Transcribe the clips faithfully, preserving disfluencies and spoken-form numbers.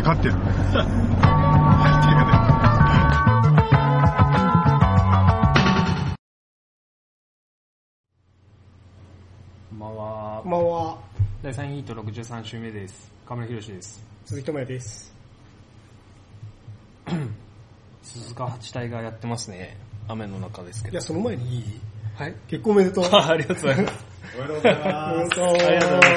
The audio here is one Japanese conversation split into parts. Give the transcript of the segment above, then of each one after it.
勝ってる。 こんばんは。 こんばんは。 だいさんヒートろくじゅうさん週目です。河村博です。 鈴木智也です。 鈴鹿八隊がやってますね。雨の中ですけど。 いや、その前にいい？ はい。 結婚おめでとう。 ありがとうございます。 おめでとうございます。 おめでとう。 ありがとうござ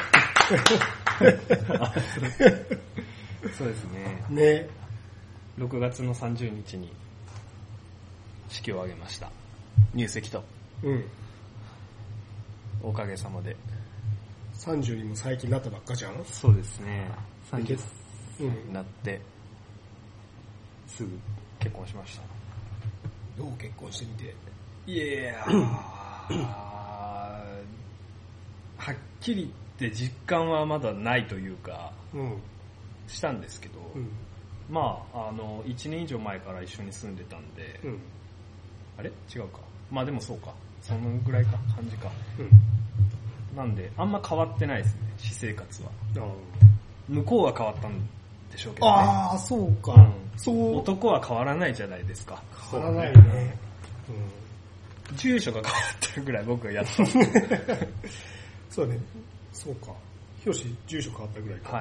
います。そうですね。 ね。 ろくがつのさんじゅうにちに式を挙げました。入籍と。 うん。 おかげさまで。 さんじゅうにも最近なったばっかじゃん。 そうですね。さんじゅっさいになって、すぐ結婚しました。 どう結婚してみて。 いやー、はっきり言って実感はまだないというか、 うん。 したんですけど、 うん。 まあ、あの、いちねん以上前から一緒に住んでたんで、 うん。 あれ違うか。まあでもそうか。そのぐらいか、感じか。 うん。 なんで、あんま変わってないですね、私生活は。 あ向こうは変わったんでしょうけどね。 あー、そうか。 うんそう。 男は変わらないじゃないですか。 変わらないね。 住所が変わってるぐらい僕がやった。 そうね。そうか。ひろし、住所変わったぐらいか。 はい。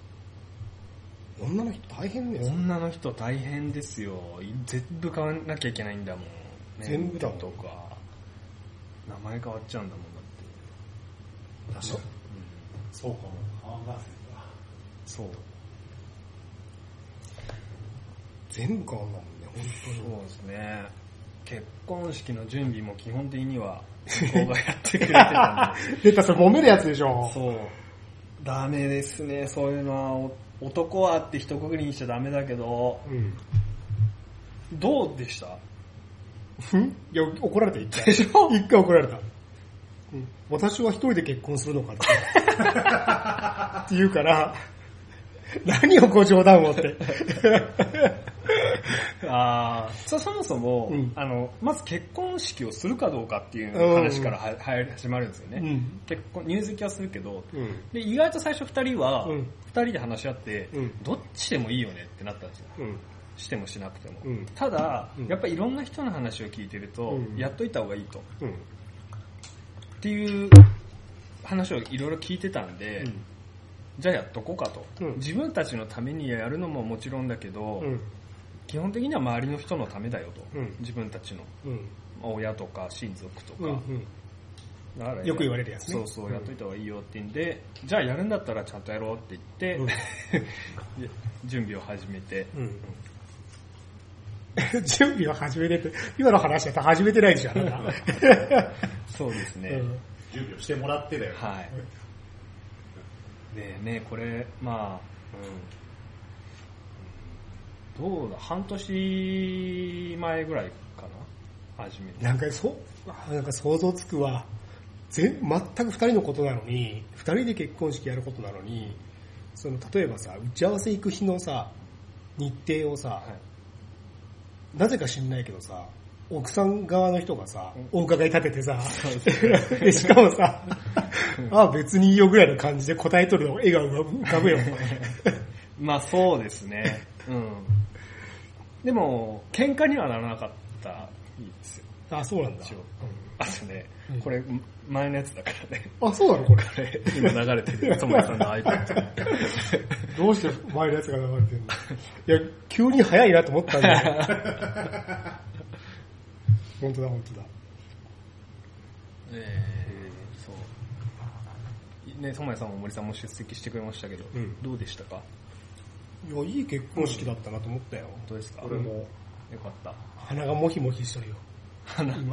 女の人大変ね。 女の人大変ですよ。全部変わんなきゃいけないんだもん。 全部だもんとか、名前変わっちゃうんだもんだって。 確かに。 そうかも。ハンガーセンだ。 そう。 全部変わんだもんね、本当に。 そうですね。結婚式の準備も基本的には向こうがやってくれてたんで。 出た、それ揉めるやつでしょ。 そう。ダメですね、そういうのは。男はって一括りにしちゃダメだけど、 うん。 どうでした？ んいや、怒られた、一回。 でしょ？ 一回怒られた。うん、私は一人で結婚するのかって。って言うから、何をご冗談をって。 あそ, そもそも、うん、あのまず結婚式をするかどうかっていう話からは、うん、始まるんですよね、うん、結婚入籍はするけど、うん、で意外と最初ふたりは、うん、ふたりで話し合って、うん、どっちでもいいよねってなったんですよ、うん、してもしなくても、うん、ただ、うん、やっぱりいろんな人の話を聞いてると、うん、やっといた方がいいと、うん、っていう話をいろいろ聞いてたんで、うん、じゃあやっとこうかと、うん、自分たちのためにやるのももちろんだけど、うん、基本的には周りの人のためだよと、うん、自分たちの、うん、親とか親族とか、うんうん、だからよく言われるやつね。 そうそうやっといた方がいいよって言うんで、うん、じゃあやるんだったらちゃんとやろうって言って、うん、準備を始めて、うん、 準備を始めてって今の話だと始めてないでしょ。 そうですね、うん、 準備をしてもらってだよ、ね、 はい。でね、これまあ、うん、どうだ、半年前ぐらいかな、初めて。 なんかそなんか想像つくわ。全全くふたりのことなのに、ふたりで結婚式やることなのに、その例えばさ、打ち合わせ行く日のさ、日程をさ、はい、なぜか知んないけどさ、奥さん側の人がさ、お伺い立ててさ、でしかもさ、ああ別にいいよぐらいの感じで答えとるの笑顔が浮かぶよ。 まあそうですね。うん。でも喧嘩にはならなかったいいですよ。 あ、そうなんだ。 うん、あとね、うん、これ前のやつだからね。 あ、そうなのこれ。 これ今流れてる友也さんの iPad。 どうして前のやつが流れてるの？いや急に早いなと思ったんだよ。本当だ本当だ。 えー、そうね、友也さんも森さんも出席してくれましたけど、うん、どうでしたか？ いや、いい結婚式だったなと思ったよ。 本当ですか？ 俺もよかった。 鼻がモヒモヒしてるよ。 鼻今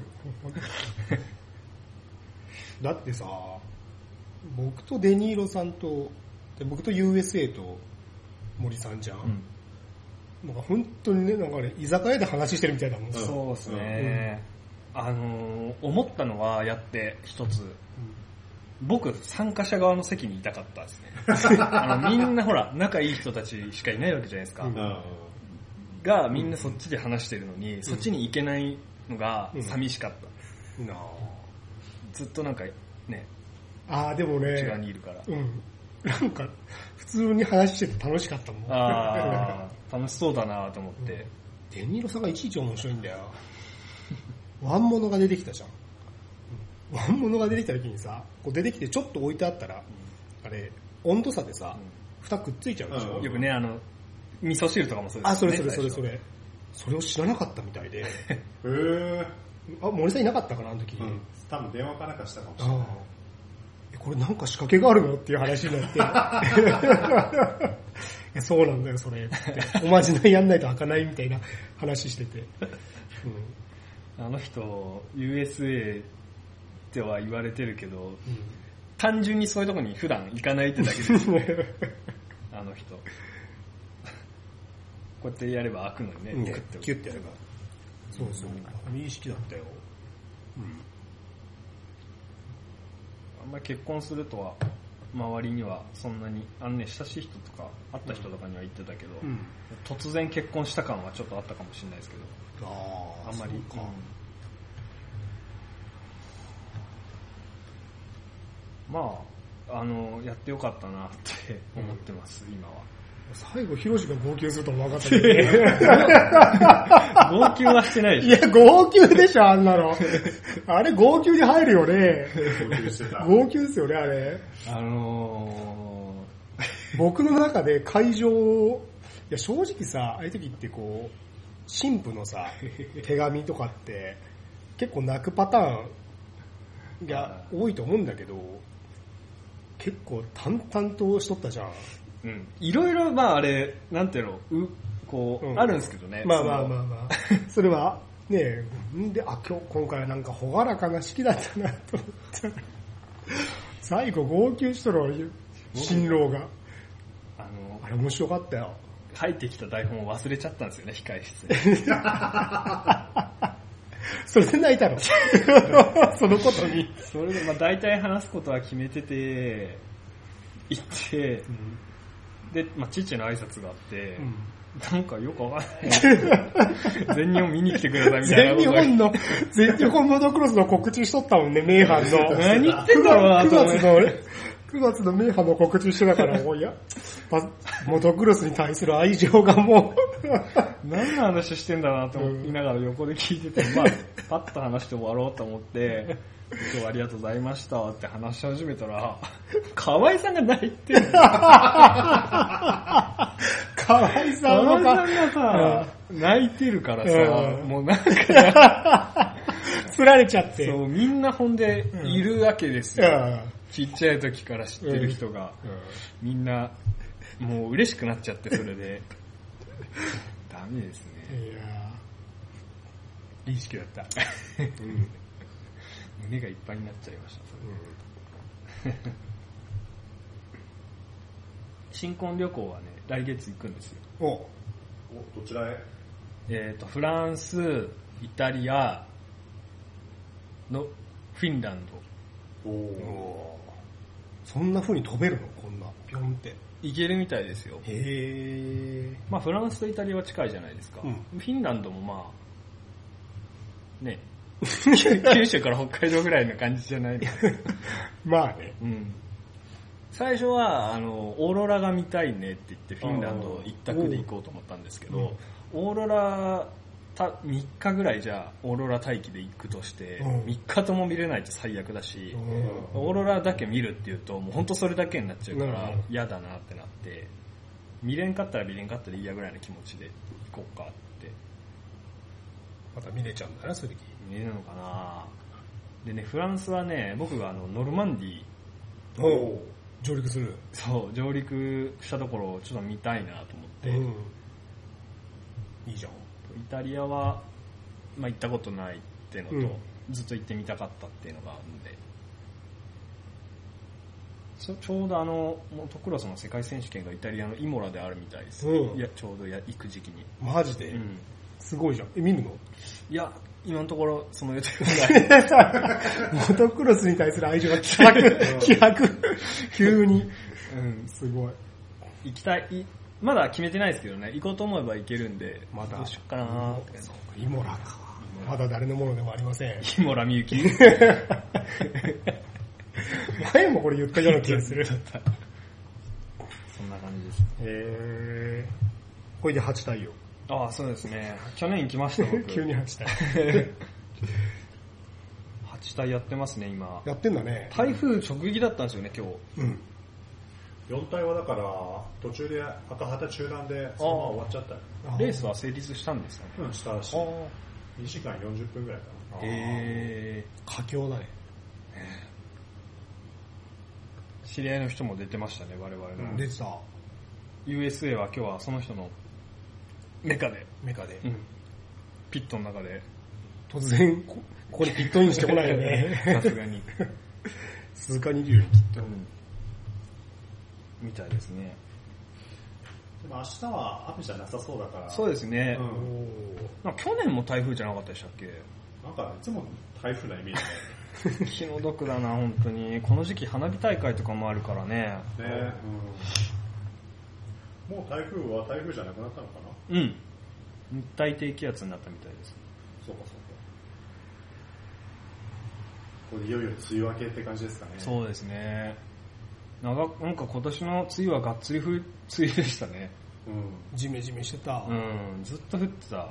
だってさ、僕とデニーロさんとで僕と ユーエスエー と森さんじゃん。うん、なんか本当にね、なんかね、居酒屋で話してるみたいだもん。 そうですね。うん、あのー、思ったのはやって一つ、うん、僕参加者側の席にいたかったですね。あのみんなほら仲いい人たちしかいないわけじゃないですか。うん、がみんなそっちで話してるのに、うん、そっちに行けないのが寂しかった。うん、ずっとなんかね。 ああでもね。 内側にいるから。 うん。 なんか、普通に話してて楽しかったもん。 ああ、楽しそうだなと思って。 デニーロさんがいちいち面白いんだよ。ワンモノが出てきたじゃん。ワンモノが出てきた時にさ、こう出てきてちょっと置いてあったら、うん、あれ、温度差でさ、うん、蓋くっついちゃうでしょ、うん、 よくね、あの、味噌汁とかもそうですね。 あ、それそれそれそれ。それを知らなかったみたいで。へぇあ、森さんいなかったかな、あの時。 うん、多分電話かなんかしたかもしれない。 これなんか仕掛けがあるのっていう話になって。いやそうなんだよ、それ。っておまじないやんないと開かないみたいな話してて。 うん、あの人、ユーエスエー っては言われてるけど、うん、単純にそういうとこに普段行かないってだけですね。あの人。こうやってやれば開くのにね、 うん、キュッてやれば。そうそう。いい式だったよ。うんあんまり結婚するとは周りにはそんなにあのね親しい人とか会った人とかには言ってたけど、うん、突然結婚した感はちょっとあったかもしれないですけど、ああんまり、うん、まああのやってよかったなって思ってます、うん、今は。 最後ヒロシが号泣すると思わなかったけどね。 号泣はしてないでしょ。 いや号泣でしょあんなの。あれ号泣に入るよね。 号泣してた。 号泣ですよねあれ。 あのー、僕の中で会場、いや正直さああいう時ってこう新婦のさ手紙とかって結構泣くパターンが多いと思うんだけど、結構淡々としとったじゃん。 うん、いろいろまああれなんていうのうこう、うん、あるんですけどね。 まあまあまあまあそれはねんであ今日今回はなんか朗らかな式だったなと思ったら最後号泣しとる新郎があのあれ面白かったよ。 入ってきた台本を忘れちゃったんですよね控室に。 それで泣いたのそのことに。 それでまあ大体話すことは決めてて行って。うんで、まあ、父の挨拶があって、うん、なんかよくわかんない。全日本見に来てくださいみたいな。 全日本の、全日本モトクロスの告知しとったもんね、名阪の。 何言ってんだろうなと思って。 くがつの、くがつの名阪の告知してたから、もういや、モトクロスに対する愛情がもう。何の話してんだなと思いながら横で聞いてて、まあ、パッと話して終わろうと思って、今日はありがとうございましたって話し始めたら、河合さんが泣いてる。 河合さんがさ、うん、泣いてるからさ、うん、もうなんか、 釣られちゃって。 そう、みんなほんでいるわけですよ。うん、ちっちゃい時から知ってる人が、うんうん、みんな、もう嬉しくなっちゃって、それで。ダメですね。いやいい式だった。 うん胸がいっぱいになっちゃいました、うん、新婚旅行はね来月行くんですよ。 おおどちらへ？ えっとフランス、イタリアのフィンランド。おおそんな風に飛べるのこんなピョンって行けるみたいですよ。 へえ。 まあフランスとイタリアは近いじゃないですか、うん、フィンランドもまあね九州から北海道ぐらいの感じじゃないの。 まあね、 うん、最初はあのオーロラが見たいねって言ってフィンランド一択で行こうと思ったんですけど、オーロラたみっかぐらいじゃオーロラ待機で行くとしてみっかとも見れないと最悪だし、オーロラだけ見るっていうともう本当それだけになっちゃうから嫌だなってなって、見れんかったら見れんかったらいいやぐらいの気持ちで行こうかって。 また見れちゃうんだな、それ見れるのかな。でね、フランスはね、僕があのノルマンディを上陸する。 そう上陸したところをちょっと見たいなと思って、うん、 いいじゃん。 イタリアは、まあ、行ったことないっていうのと、うん、ずっと行ってみたかったっていうのがあるんで、ちょうどあのモトクロスの世界選手権がイタリアのイモラであるみたいです、うん、いやちょうどや行く時期に。 マジで、うん、すごいじゃん。え見るの？ いや今のところその予定はない。 モトクロスに対する愛情が希薄希薄急に、うん、すごい行きたい。まだ決めてないですけどね、行こうと思えば行けるんで、 まだどうしよっかなーって。 イモラか。まだ誰のものでもありません。 イモラみゆき。 前もこれ言ったような気がする。 です。 へー。これではち体よ。 ああ、そうですね。去年行きました僕。 急にはち体。 はち体やってますね、今。 やってんだね。 台風直撃だったんですよね、今日。 うん。 よん体はだから途中で赤旗中断でそのまま終わっちゃったよ。 レースは成立したんですかね。 うん、したらしい。にじかんよんじゅっぷんぐらいかな。 へー。佳境だね。 知り合いの人も出てましたね、我々の。 うん、出てた。 ユーエスエー は今日はその人のメカで。 メカで。 うん。ピットの中で。 突然、ここにピットインしてこないよね。 さすがに。 鈴鹿にいるよ、きっと。うん。 みたいですね。 でも明日は雨じゃなさそうだから。 そうですね。 うん、 なんか去年も台風じゃなかったでしたっけ？ なんかいつも台風なイメージだよ。気の毒だな、本当に。この時期花火大会とかもあるからね。 ね、うん、もう台風は台風じゃなくなったのかな？ うん。熱帯低気圧になったみたいです。 そうかそうか。これいよいよ梅雨明けって感じですかね。 そうですね。長なんか今年の梅雨はがっつり冬梅雨でしたね。 うん。ジメジメしてた。 うん。ずっと降ってた。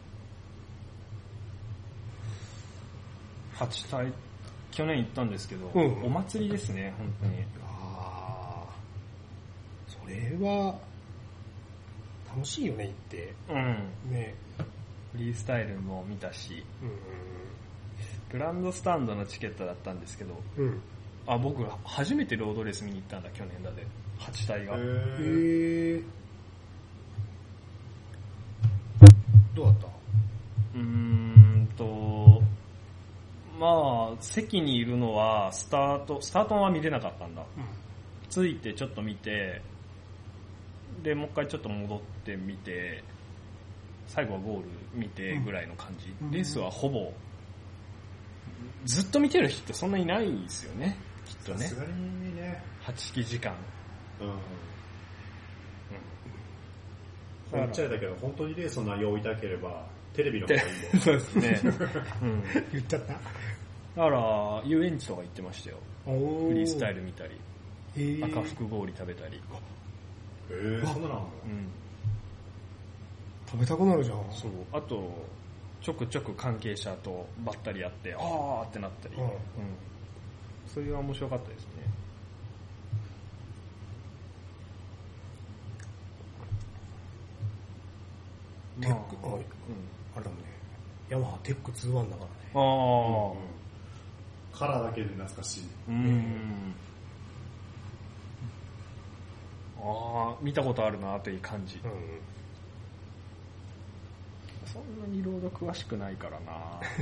はち体、去年行ったんですけど、うん、お祭りですね、本当に。 ああ。それは、楽しいよね、行って。 うん。 ね。 フリースタイルも見たし、うん、グランドスタンドのチケットだったんですけど、うん、あ、僕初めてロードレース見に行ったんだ、去年だで。はち体が。へー。どうだった？ うーんと、まあ、席にいるのは、スタート、スタートは見れなかったんだ。うん、ついてちょっと見て、で、もう一回ちょっと戻ってみて、最後はゴール見てぐらいの感じ。うん、レースはほぼ、ずっと見てる人ってそんなにいないですよね、きっとね。 さすがにね。 はち時間。うん。うん。 言っちゃいだけど、本当にレースの内容を追いたければ、テレビの方がいいよ。 そうですね。 うん、言っちゃった。 だから、遊園地とか行ってましたよ。フリースタイル見たり、赤福氷食べたり。 へぇー、そんなのあんの？うん。 食べたくなるじゃん。 そう。あと、ちょくちょく関係者とばったりやって、あーってなったり。うん。うん、それは面白かったですね。 テック、まあ、うん、あれだもんね。ヤマハテックツーワンだからね。 ああ、うんうん。 カラーだけで懐かしい。 うん。ああ、見たことあるなという感じ。うん、そんなにロード詳しくないからな。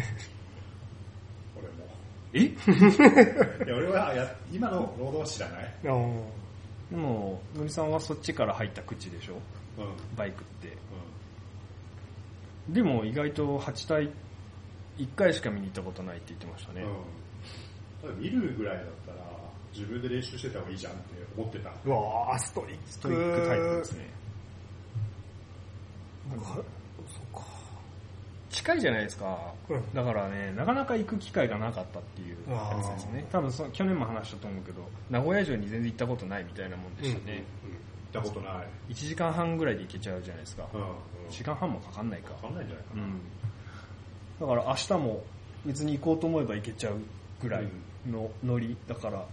俺も。 え？ いや俺はや今のロードは知らない。 でも、のりさんはそっちから入った口でしょ？うん、バイクって。うん、でも意外とはち体いっかいしか見に行ったことないって言ってましたね。 うん、見るぐらいだったら自分で練習してた方がいいじゃんって思ってた。 うわー、ストイック。 ストイックタイプですね。 なんか、そうか。 近いじゃないですか、うん。だからね、なかなか行く機会がなかったっていうやつですね。多分そ去年も話したと思うけど、名古屋城に全然行ったことないみたいなもんでしたね。 うんうん、行ったことない。 いちじかんはんぐらいで行けちゃうじゃないですか。うんうん、いちじかんはんもかかんないか。 かかんないんじゃないかな。うん、 だから明日も別に行こうと思えば行けちゃうぐらいのノリだから、うん、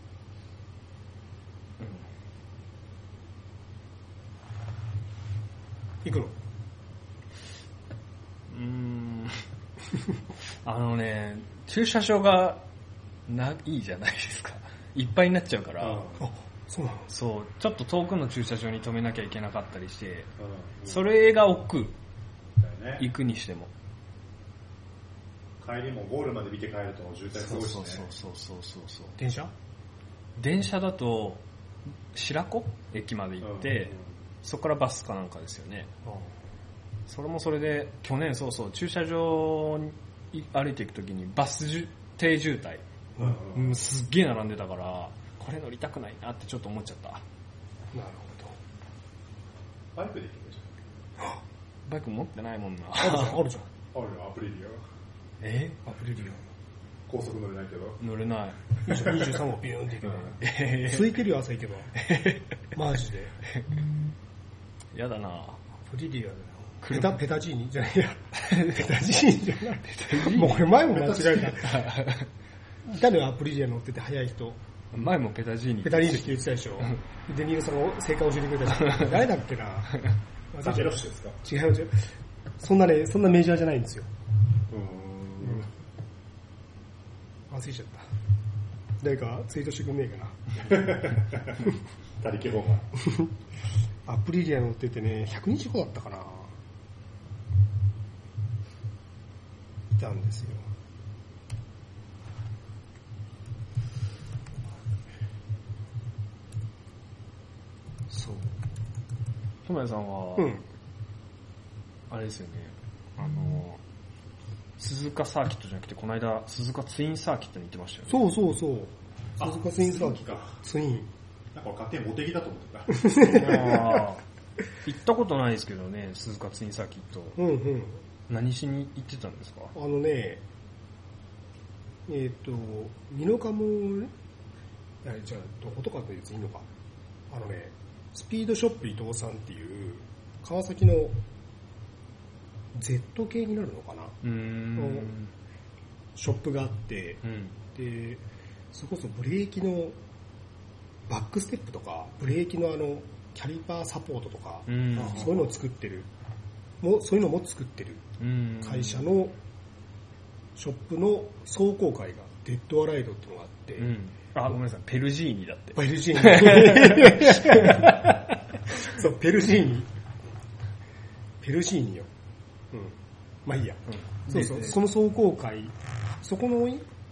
行くの？ うーんあのね、駐車場がないじゃないですか。いっぱいになっちゃうから。あ、 そうなの？ そう、ちょっと遠くの駐車場に止めなきゃいけなかったりして、それが億劫。ね、行くにしても。 帰りもゴールまで見て帰ると渋滞すごいしね。 そうそうそうそうそう。 電車？ 電車だと白子駅まで行って、うんうん、そこからバスかなんかですよね。うん、それもそれで去年そうそう駐車場に歩いていくときにバス停渋滞、うんうん、すっげえ並んでたからこれ乗りたくないなってちょっと思っちゃった。なるほど。バイクで行けばいいじゃん。 バイク持ってないもんな。 あるじゃん。あるじゃん。 あるよ、アプリリオ。 え？アプリリオ。 高速乗れないけど。 乗れない。 にじゅうさん号ビューンっていけば。空いてるよ、朝行けば。マジで。 やだなアプリリアだよ。ペタ、ペタジーニじゃないや。ペタジーニじゃない。もうこれ前も間違えた。いたのよ、アプリリア乗ってて早い人。 前もペタジーニ。 ペタジーニって言ってたでしょ。デニールさんが正解教えてくれたし。誰だっけな。 ザベロッシュですか？ 違う違う。そんなね、そんなメジャーじゃないんですよ。うん。忘れちゃった。誰かツイートしてくんねえかな。 他力本願。 アプリリア乗っててね、ひゃくにじゅうごだったかな。いたんですよ。そう。 トマヤさんは、うん、あれですよね、あの、鈴鹿サーキットじゃなくて、この間、鈴鹿ツインサーキットに行ってましたよね。 そうそうそう。鈴鹿ツインサーキット。ツイン。 なんか勝手にモテギだと思ってた。 あ行ったことないですけどね、鈴鹿ツインサーキット。 うんうん。 何しに行ってたんですか？ あのね、えっ、ー、と、美濃加茂、じゃあ、どことかというといいのか。あのね、スピードショップ伊藤さんっていう、川崎の Z 系になるのかなうーんショップがあって、 うん、 で、それこそブレーキのバックステップとか、ブレーキのあの、キャリパーサポートとか、 うん、 そういうのを作ってる、もそういうのも作ってる会社のショップの壮行会がデッドアライドっていうのがあって、 うん、あ、ごめんなさい、ペルジーニだって。 ペルジーニ。そう、ペルジーニ。ペルジーニよ。うん。まあいいや。うん、そうそう、その壮行会、そこの、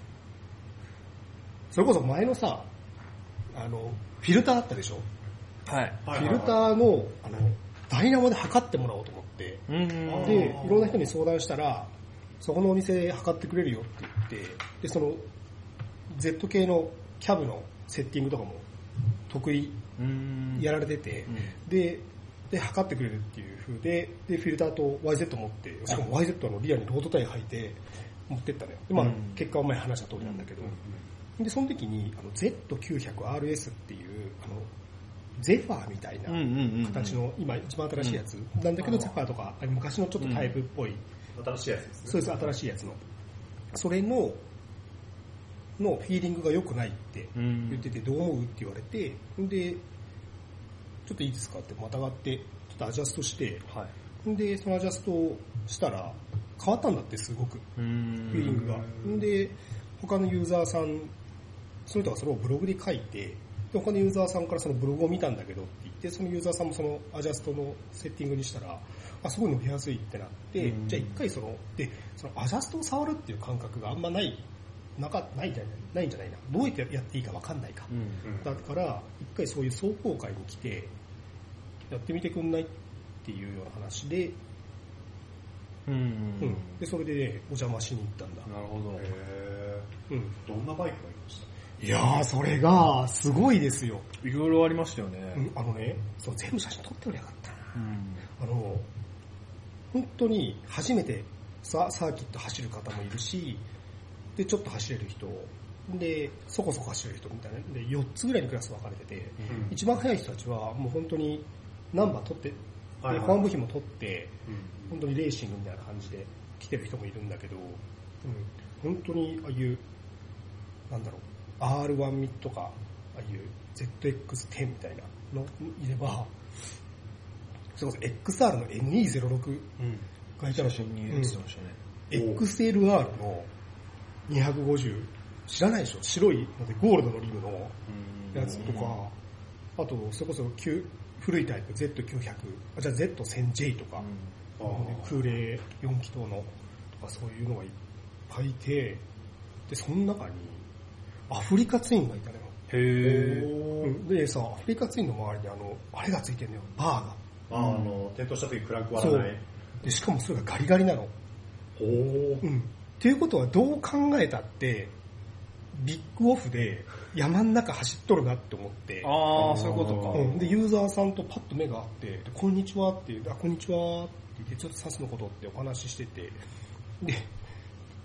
それこそ前のさ、あの、フィルターあったでしょ？ はい。 フィルターの、あの、ダイナモで測ってもらおうと思って、 うんで、いろんな人に相談したら、そこのお店で測ってくれるよって言って、で、その、Z 系のキャブのセッティングとかも得意やられてて、で、で、測ってくれるっていう風で、で、フィルターと ワイゼット 持って、しかも ワイゼット のリアにロードタイヤ履いて持ってったのよ。で、まあ、結果は前話した通りなんだけど、で、その時に、あの ゼットきゅうひゃくアールエス っていう、あの、ゼファーみたいな形の、今一番新しいやつなんだけど、ゼファーとか、昔のちょっとタイプっぽい。 新しいやつですね。 そうです、新しいやつの。それの、のフィーリングが良くないって言ってて、どう思うって言われて、で、ちょっといいですかってまたがって、ちょっとアジャストして、 はい、 で、そのアジャストをしたら、変わったんだってすごく、フィーリングが。で、他のユーザーさん、その人がそれをブログで書いて、で他のユーザーさんからそのブログを見たんだけどって言って、そのユーザーさんもそのアジャストのセッティングにしたら、あ、すごい乗りやすいってなって、じゃあ一回その、で、そのアジャストを触るっていう感覚があんまない、なか、ないんじゃない、ないんじゃないな。どうやってやっていいか分かんないか。うんうん、だから、一回そういう壮行会に来て、やってみてくんないっていうような話で、 うんうんうんうん、で、それで、ね、お邪魔しに行ったんだ。 なるほど。 へー、うん、どんなバイクがいました？ いやー、それが、すごいですよ。 いろいろありましたよね。 うん、あのね、そう、全部写真撮っておりゃよかったな、 うん。 あの、本当に初めてサーキット走る方もいるし、で、ちょっと走れる人、で、そこそこ走れる人みたいな。で、よっつぐらいにクラス分かれてて、うん、一番速い人たちはもう本当にナンバー取って、はいはい、で、保安部品も取って、うん、本当にレーシングみたいな感じで来てる人もいるんだけど、うん、本当にああいう、なんだろう、アールワン ミッドか、ああいう ゼットエックステン みたいなのいれば、それこそ エックスアール の エムイーゼロろく がいたらしい。 にしてましたね。 エックスエルアール のにひゃくごじゅう、知らないでしょ？白いのでゴールドのリムのやつとか、あと、それこそ古いタイプ ゼットきゅうひゃく、あ、じゃあ ゼットせんジェイ とか、空冷よん気筒のとかそういうのがいっぱいいて、で、その中にアフリカツインがいたのよ。 へー。でさ、アフリカツインの周りにあの、あれがついてるのよ、バーが。 あ、あの、転倒した時クランク割らない。 で、しかもそれがガリガリなの。 ほー。 うん。っていうことはどう考えたって、ビッグオフで山の中走っとるなって思って。 ああ、そういうことか、 うん。で、ユーザーさんとパッと目があって、こんにちはって言って、あ、こんにちはって言って、ちょっとサスのことってお話ししてて、で、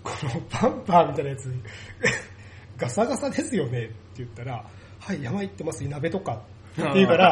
このパンパーみたいなやつ、ガサガサですよねって言ったら、はい、山行ってます、鍋とかって言うから、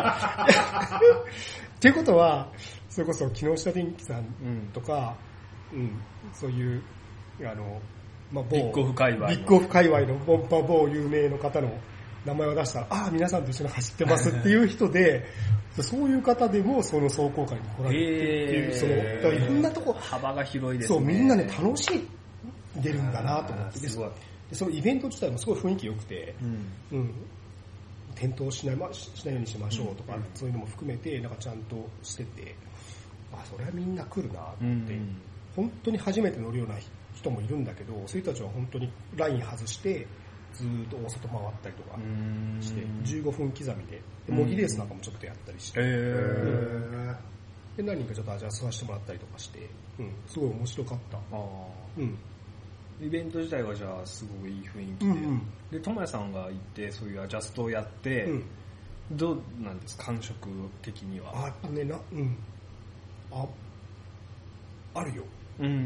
っていうことは、それこそ木下電機さんとか、うん、うん、そういう、あの、まあ、 ビッグオフ界隈の。 ビッグオフ界隈のボンパ某有名の方の名前を出したら、ああ、皆さんと一緒に走ってますっていう人で、そういう方でもその壮行会に来られてっていう、その、だからいろんなとこ、 幅が広いですね。 そう、みんなね、楽しい出るんだなと思って、でそのイベント自体もすごい雰囲気良くて、うん、うん、転倒しない、ま、しないようにしましょうとか、うん、そういうのも含めて、なんかちゃんとしてて、あ、それはみんな来るなと思って、うん、本当に初めて乗るような人もいるんだけど、そういう人たちは本当にライン外して、ずーっと大外回ったりとかして、じゅうごふん刻みで、模擬レースなんかもちょっとやったりして、で何人かちょっとアジャストさせてもらったりとかして、うん、すごい面白かった。あ、 うん、イベント自体はじゃあすごいいい雰囲気で、うんうん、で、ともやさんが行ってそういうアジャストをやって、うん、どうなんですか、感触的には。 あ、やっぱね、な、うん、あ、あるよ。うんうんうん、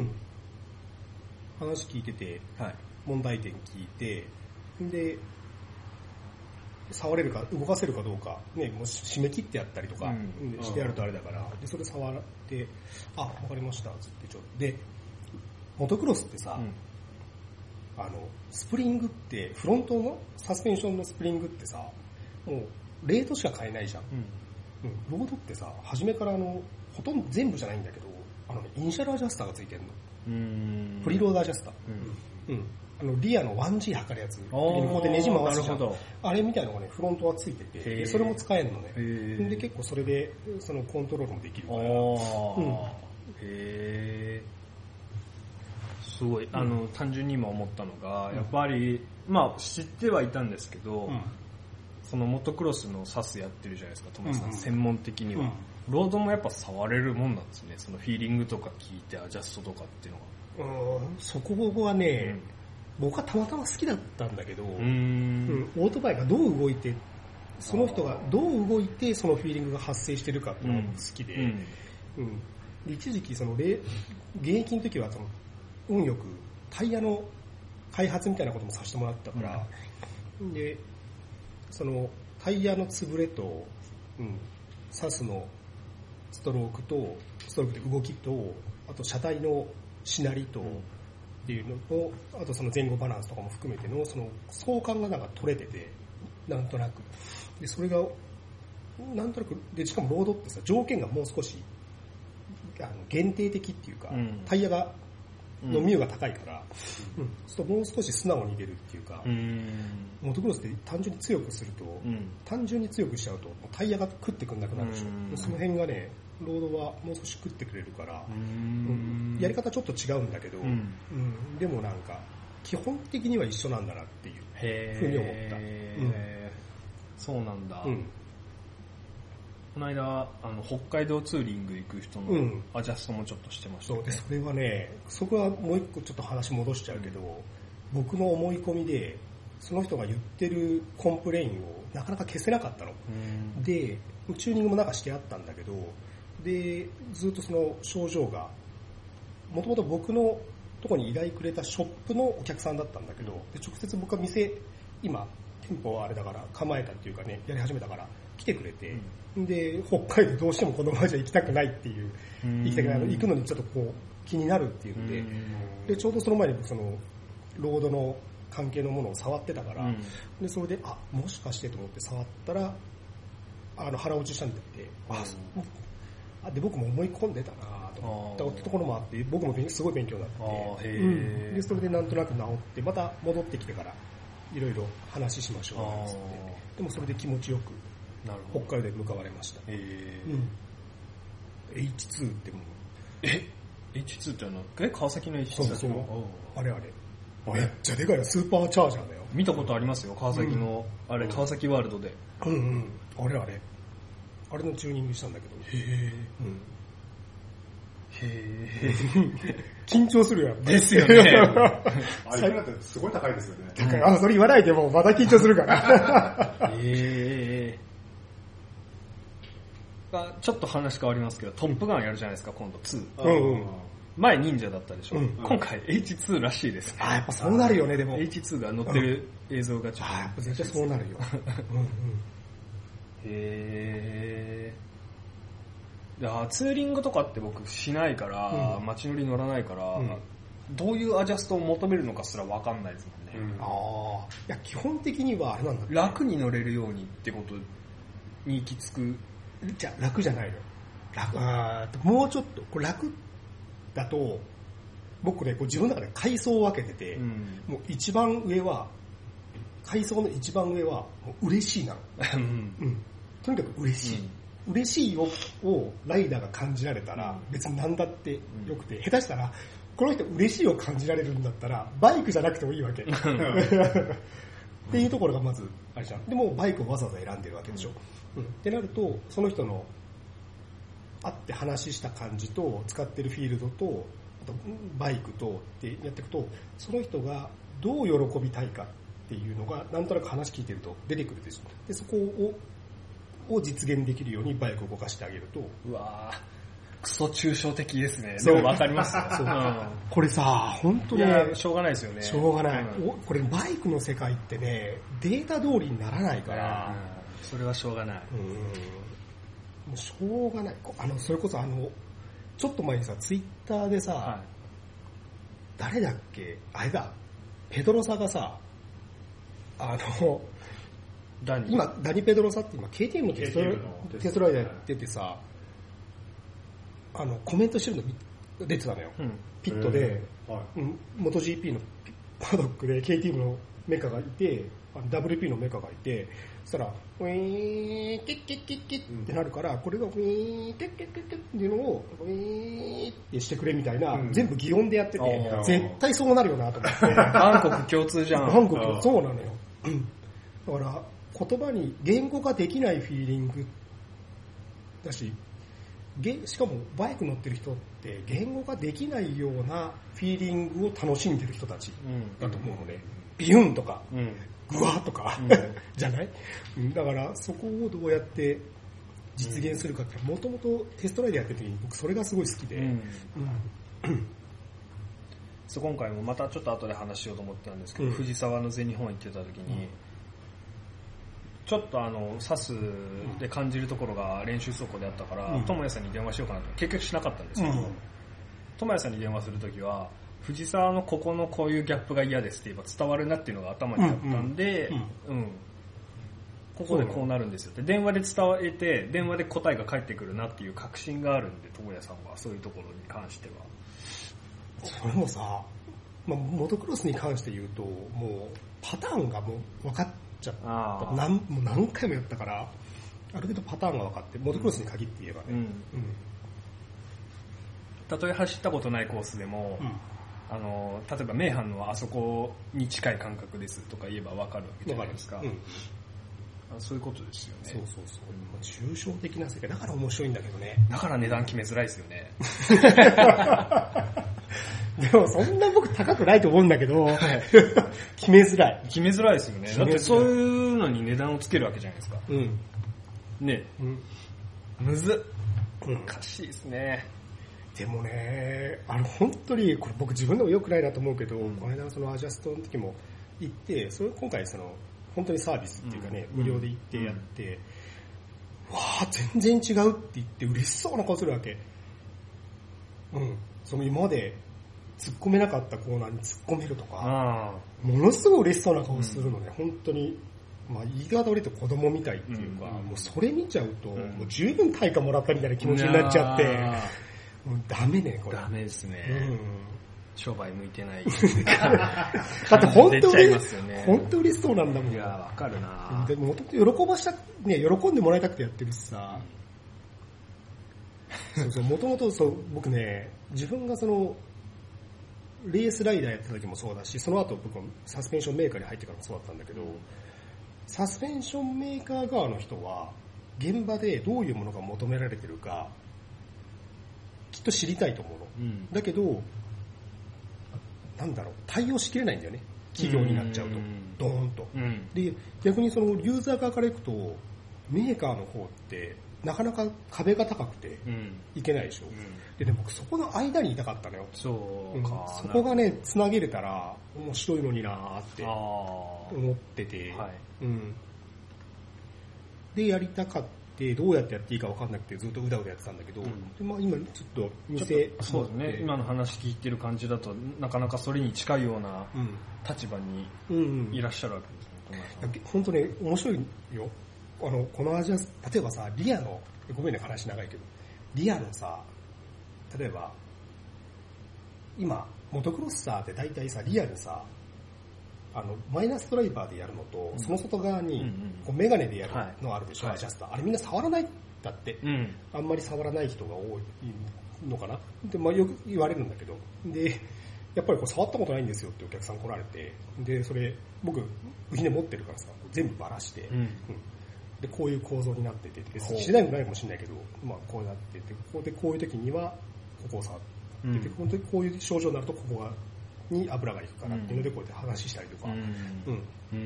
話聞いてて、はい、問題点聞いて、で、触れるか、動かせるかどうか、ね、もう締め切ってやったりとか、うん、してやるとあれだから、で、それ触って、あ、わかりました、つってちょっと。で、モトクロスってさ、うん、あの、スプリングって、フロントのサスペンションのスプリングってさ、もう、レートしか買えないじゃん。うん、ロードってさ、初めからあの、ほとんど全部じゃないんだけど、あのね、イニシャルアジャスターがついてるの。うん、フリーロードアジャスター。うんうん、あのリアの ワンジー 測るやつ、こうやってネジ回すじゃん。あれみたいなのがね、フロントはついてて、それも使えるのね。で、結構それで、そのコントロールもできるから。うん、 へー、すごい、あの、うん、単純に今思ったのが、やっぱり、うん、まあ知ってはいたんですけど、うん、そのモトクロスのサスやってるじゃないですか、トモさん、うんうん、専門的には、うん。ロードもやっぱ触れるもんなんですね。そのフィーリングとか聞いてアジャストとかっていうのが。 うん、そこはね、うん、僕はたまたま好きだったんだけど、うん、オートバイがどう動いて、その人がどう動いてそのフィーリングが発生してるかっていうのが好きで、うんうん、で一時期その現役の時はその運よくタイヤの開発みたいなこともさせてもらったから、うん、でそのタイヤの潰れと、うん、サスのストロークとストロークで動きと、あと車体のしなりとっていうのと、あとその前後バランスとかも含めてのその相関がなんか取れてて、なんとなくで、それがなんとなくで、しかもロードってさ、条件がもう少しあの限定的っていうか、うん、タイヤがのミューが高いから、うんうん、そうするともう少し素直に出るっていうか、うん、モトクロスって単純に強くすると、うん、単純に強くしちゃうとタイヤが食ってくんなくなるでしょ、うん、その辺がね、ロードはもう少し食ってくれるから、うん、やり方ちょっと違うんだけど、うんうん、でもなんか基本的には一緒なんだなっていうふうに思った。へー、うん、 そうなんだ。うん、この間あの北海道ツーリング行く人のアジャストもちょっとしてました、ね、 そうで、それはね、そこはもう一個ちょっと話戻しちゃうけど、うん、僕の思い込みでその人が言ってるコンプレインをなかなか消せなかったの、うん、でチューニングもなんかしてあったんだけど、でずっとその症状がもともと僕のとこに依頼くれたショップのお客さんだったんだけど、で直接僕は店今店舗はあれだから構えたっていうかね、やり始めたから来てくれて、うん、で北海道どうしてもこのままじゃ行きたくないっていう、行きたくない、行くのにちょっとこう気になるっていうんで、でちょうどその前にそのロードの関係のものを触ってたから、うん、でそれであもしかしてと思って触ったらあの腹落ちしたんだって、ああで僕も思い込んでたなと思ったところもあって、僕もすごい勉強になって、うん、でそれでなんとなく治ってまた戻ってきてからいろいろ話しましょうなんつって、でもそれで気持ちよく北海道へ向かわれました。うん、エイチツー ってもうえ エイチツー ってあのえ川崎の エイチツーそうそうあれあれめっちゃでかいよ、スーパーチャージャーだよ。 見たことありますよ、川崎の、うん、あれ川崎ワールドで。 うんうん、あれあれあれのチューニングしたんだけど。へえ。うん。へえ。緊張するやん。 ですよね。 あれってすごい高いですよね。 高い。あ、それ言わないでもまだ緊張するから。 へえ。ちょっと話変わりますけど、トップガンやるじゃないですか、今度ツー。うんうん。 前忍者だったでしょ、うん、今回 エイチツー らしいですね。 あ、やっぱそうなるよね、でも。 エイチツー が載ってる映像がちょっと、 うん、あ、やっぱ絶対そうなるよ。うんうん、 へー。ツーリングとかって僕しないから、うん、街乗り乗らないから、うん、どういうアジャストを求めるのかすら分かんないですもんね。 うん、ああ、いや基本的にはあれなんだ、ね、 楽に乗れるようにってことに行き着く。 じゃあ楽じゃないの。楽、あもうちょっとこれ楽だと僕ねこう自分の中で階層を分けてて、うん、もう一番上は階層の一番上はもう嬉しいなの、うんうん、とにかく嬉しい、うん、嬉しいををライダーが感じられたら別に何だってよくて、うん、下手したらこの人嬉しいを感じられるんだったらバイクじゃなくてもいいわけっていうところがまずあれじゃん。でもバイクをわざわざ選んでるわけでしょ、うん、ってなるとその人の会って話した感じと使ってるフィールドとあとバイクとってやっていくとその人がどう喜びたいかっていうのがなんとなく話聞いてると出てくるでしょ。でそこをを実現できるようにバイクを動かしてあげると、 うわークソ抽象的ですね。でも分かりますよそう、うん、 これさ本当ねしょうがないですよね。 しょうがない、うん、これバイクの世界ってねデータ通りにならないから、 うん、それはしょうがない。 うんもうしょうがない。あのそれこそあのちょっと前にさツイッターでさ、はい、誰だっけあれだペドロサがさあのダニ今ダニペドロサって今 ケーティーエム のテストライテストライダーやっててさあのコメントしてるの出てたのよ、うん、ピットで、はい、モト ジーピー のパドックで ケーティーエム のメカがいて ダブリューピー のメカがいてそしたらウィーキッキッキッキッってなるから、うん、これがウィーキッキッキッキッっていうのをウィーってしてくれみたいな、うん、全部擬音でやってて絶対そうなるよなと思って韓国共通じゃん。 韓国共通そうなのよだから言葉に言語化できないフィーリングだししかもバイク乗ってる人って言語化できないようなフィーリングを楽しんでる人たちだと思うので、うん、ビュンとか、うんグワーとか、うん、じゃない、うん、だからそこをどうやって実現するかってもともとテストライでやってる時に僕それがすごい好きで、うんうん、 そう今回もまたちょっと後で話しようと思ってたんですけど、うん、藤沢の全日本行ってた時に、うん、ちょっとあのサスで感じるところが練習走行であったから智也、うん、さんに電話しようかなと結局しなかったんですけど智也、うん、さんに電話する時は藤沢のここのこういうギャップが嫌ですって言えば伝わるなっていうのが頭にあったんで、うんうんうん、ここでこうなるんですよって電話で伝われて電話で答えが返ってくるなっていう確信があるんで智也さんはそういうところに関してはそれもさ、まあ、モトクロスに関して言うともうパターンがもう分かっちゃった何もう何回もやったからある程度パターンが分かってモトクロスに限って言えばね、うんうん、 たとえ走ったことないコースでも、うんあの例えば名阪のあそこに近い感覚ですとか言えば分かるわけじゃないですか、うん、そういうことですよね。 そうそうそう、うん、抽象的な世界だから面白いんだけどね。 だから値段決めづらいですよねでもそんな僕高くないと思うんだけど決めづらい決めづらいですよね。だってそういうのに値段をつけるわけじゃないですか、うん、ね、うん、むずっ難しいですね。 でもね、あの本当にこれ僕自分でも良くないなと思うけど、うん、この間のそのアジャストの時も行って、それ今回その本当にサービスっていうかね、うん、無料で行ってやって、うん、わあ全然違うって言って嬉しそうな顔するわけ。うん、その今まで突っ込めなかったコーナーに突っ込めるとか、ものすごい嬉しそうな顔するのね、うん、本当に。まあ、言い方悪いと子供みたいっていうか、うん、もうそれ見ちゃうと、うん、もう十分対価もらったみたいな気持ちになっちゃって、もうダメねこれ。 ダメですね。うん、商売向いてない。 だって本当に、ね、本当嬉しそうなんだもん。 いやわかるな。 でも喜ばしたね喜んでもらいたくてやってるしさ。そうそう元々そう僕ね自分がそのレースライダーやってた時もそうだし、その後僕もサスペンションメーカーに入ってからもそうだったんだけど、サスペンションメーカー側の人は現場でどういうものが求められてるかきっと知りたいと思うの、うん、だけどなんだろう対応しきれないんだよね企業になっちゃうとドーンと、うん、で逆にそのユーザー側からいくとメーカーの方ってなかなか壁が高くていけないでしょ、うん、ででも僕そこの間にいたかったのよ。 そうか、 うん、そこがねつなげれたら面白いのになーって思ってて、はい、うん、でやりたかってどうやってやっていいか分かんなくてずっとうだうだやってたんだけど、うん、でまあ、今ちょっと店そうですね、今の話聞いてる感じだとなかなかそれに近いような立場にいらっしゃるわけですね。 本当ね面白いよ。あのこの味は例えばさリアのごめんね話長いけどリアのさ例えば今モトクロッサーって大体さリアにさあのマイナスドライバーでやるのと、うん、その外側にこうメガネでやるのあるでしょ、はい、アジャスターあれみんな触らないんだって、うん、あんまり触らない人が多いのかなで、まあ、よく言われるんだけどでやっぱりこう触ったことないんですよってお客さん来られてでそれ僕ウヒネ持ってるからさ全部バラして、うんうん、でこういう構造になっててしないもないかもしれないけど、まあ、こうなっててここでこういう時にはここを触ってて、うん、本当にこういう症状になるとここがに油がいくからっていうのでこうやって話したりとか、うんうんうん、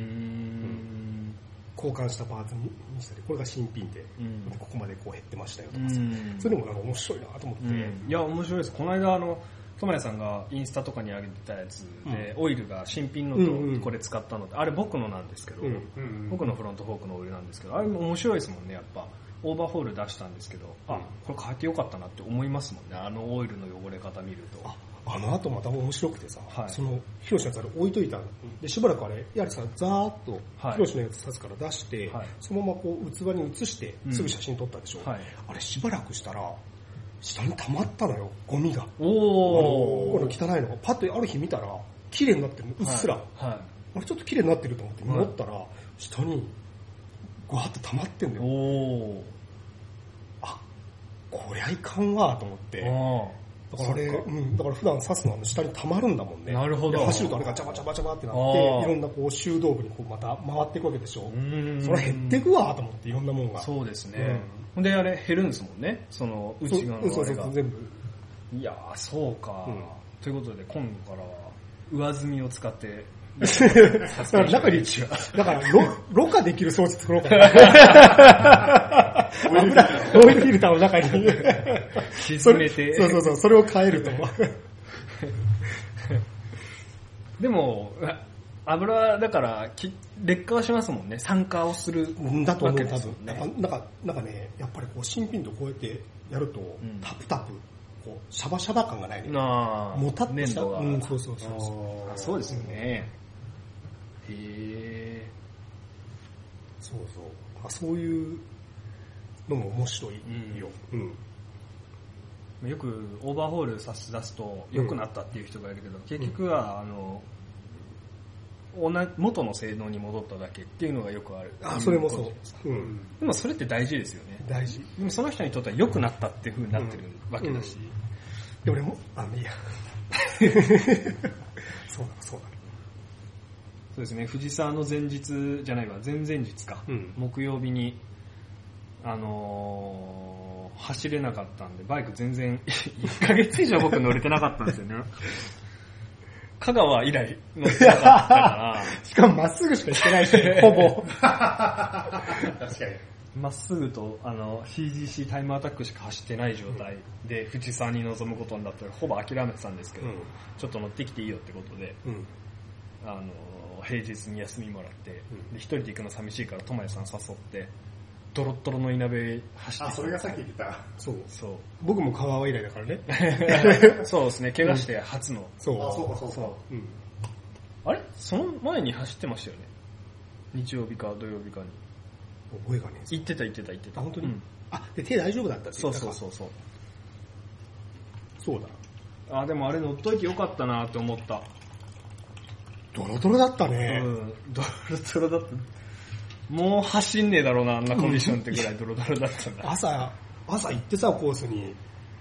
交換したパーツにしたりこれが新品で、うん、ここまでこう減ってましたよとかさ、うん、それもなんか面白いなと思って、うん、 いや面白いです。この間あの友谷さんがインスタとかに上げてたやつで、うん、オイルが新品のとこれ使ったので、うんうん、あれ僕のなんですけど、うんうん、僕のフロントフォークのオイルなんですけどあれも面白いですもんね。やっぱオーバーホール出したんですけど、うん、あこれ変えてよかったなって思いますもんね。あのオイルの汚れ方見るとああの後また面白くてさ、はい、そのヒロシのやつあれ置いといたんでしばらくあれやはりさザーッとヒロシのやつ札から出して、はい、そのままこう器に移してすぐ写真撮ったでしょ、うんはい、あれしばらくしたら下に溜まったのよゴミが。おー、この汚いのがパッとある日見たら綺麗になってるのうっすら、はいはい、あれちょっと綺麗になってると思って戻ったら、はい、下にゴワッと溜まってんのよ。おあこりゃいかんわと思ってだから、れうん、だから普段刺すのは下に溜まるんだもんね。なるほど。走るとあれがジャバジャバジャバってなっていろんなこう修道具にこうまた回っていくわけでしょ。うんそれ減っていくわと思っていろんなもんが。 そうですね。ほ、うんであれ減るんですもんね。その内側のあれが。そうそうそう全部。いやーそうか、うん。ということで今度からは上積みを使って。だから中にだからろろ過できる装置作ろうかな。オイルフィルターの中に沈めてそうそうそうそれを変えるとでも油だから劣化はしますもんね。酸化をするんだと思う多分なんかなんかなんかねやっぱりこう新品とこうやってやると、うん、タプタプこうシャバシャバ感がないね。あもたっとした、うん、そうそうそうそうそうですよね。へえそうそうあそういうのも面白いよ、うんうん、よくオーバーホールさし出すと良くなったっていう人がいるけど、うん、結局はあの元の性能に戻っただけっていうのがよくある。 あそれもそう、 うん、でもそれって大事ですよね。 大事。 でもその人にとっては良くなったっていう風になってるわけだし、 うんうん、で俺もあのいやそうだそうだそうですね。藤沢の前日じゃないわ前々日か、うん、木曜日にあのー、走れなかったんでバイク全然いっかげつ以上僕乗れてなかったんですよね。香川以来乗ってなかったからしかもまっすぐしか行ってないしほぼ確かにまっすぐとあの シージーシー タイムアタックしか走ってない状態で藤沢に臨むことになったらほぼ諦めてたんですけど、うん、ちょっと乗ってきていいよってことで、うん、あの平日に休みもらって、うん、で一人で行くの寂しいから友也さん誘ってドロッドロの稲部走って。 あ、それがさっき言った。 そう。そう。僕も香川以来だからね。 そうですね。怪我して初の。うん、 そう。 あ、そうかそうか。 うん。あれその前に走ってましたよね。日曜日か土曜日かに。 覚えがねえ。 行ってた行ってた行ってた。 あ、本当に、うん、あ、で手大丈夫だったって言ったか。 そうそうそうそう。 そうだ。 あ、でもあれ乗っといてよかったなって思った。 ドロドロだったね。 うん。ドロドロだった。もう走んねえだろうな、あんなコンディションってぐらいドロドロだったんだ。 朝、朝行ってさ、コースに。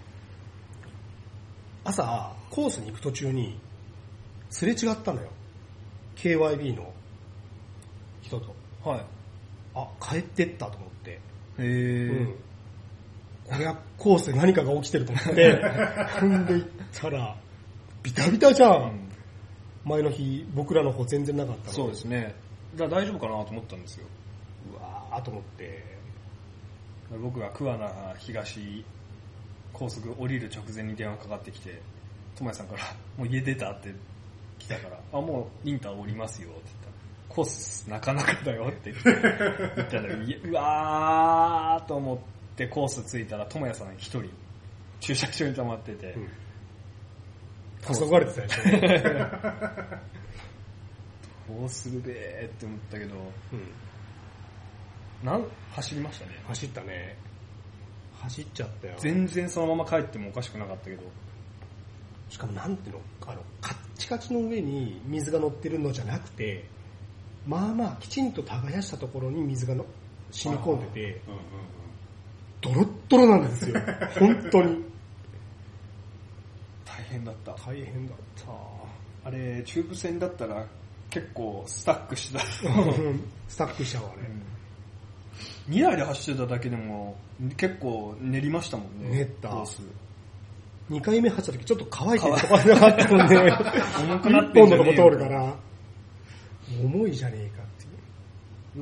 朝、コースに行く途中に、すれ違ったのよ。ケーワイビー の人と。はい。あ、帰ってったと思って。へぇー。うん。これはコースで何かが起きてると思って、踏んで行ったら、ビタビタじゃん。うん、前の日、僕らの方全然なかったの。 そうですね。だから大丈夫かなと思ったんですよ。 うわーと思って僕が桑名東高速降りる直前に電話かかってきて、ともやさんからもう家出たって来たから、あ、もうインター降りますよって言ったら、コースなかなかだよって言ったら、うわーと思ってコース着いたら、ともやさん一人駐車場に止まってて、うん、 黄昏れてたでしょどうするべーって思ったけど、うん、なん走りましたね。 走ったね。走っちゃったよ。 全然そのまま帰ってもおかしくなかったけど。 しかもなんていうの、あのカッチカチの上に水が乗ってるのじゃなくて、まあまあきちんと耕したところに水がの染み込んでて、うんうんうん、ドロッドロなんですよ。本当に。 大変だった。 大変だった。 あれ中部線だったら結構スタックしてた。 スタックしちゃうわね。 うん、にだいで走ってただけでも結構練りましたもんね。 練った。コースにかいめ走った時ちょっと乾いてるとこなかったもんね。重くなってんじゃねえよ。一本のとこ通るから。重いじゃねえかっていう。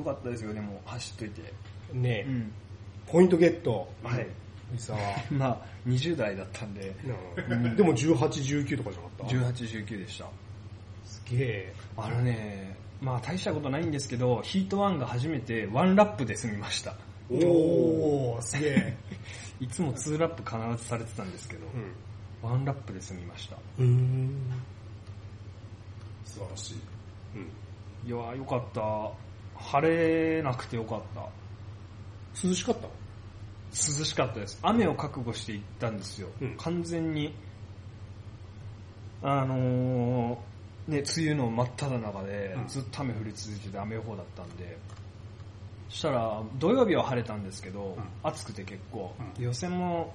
よかったですよ、でも走っといて。 ねえ。うん、ポイントゲット。 はい。まあにじゅう代だったんで。 うん、でもじゅうはち、じゅうきゅうとかじゃなかった？ じゅうはち、じゅうきゅうでした。 すげえ。 あのね、まあ大したことないんですけど、ヒートワンが初めてワンラップで済みました。 おー、すげえ。 いつもツーラップ必ずされてたんですけど、うん、ワンラップで済みました。 うーん、 素晴らしい。 うん、いやーよかった。晴れなくてよかった。 涼しかった？ 涼しかったです。雨を覚悟して行ったんですよ。うん、完全にあのー、ね梅雨の真っ只中でずっと雨降り続いてて雨予報だったんで。そしたら土曜日は晴れたんですけど、うん、暑くて結構、うん、予選も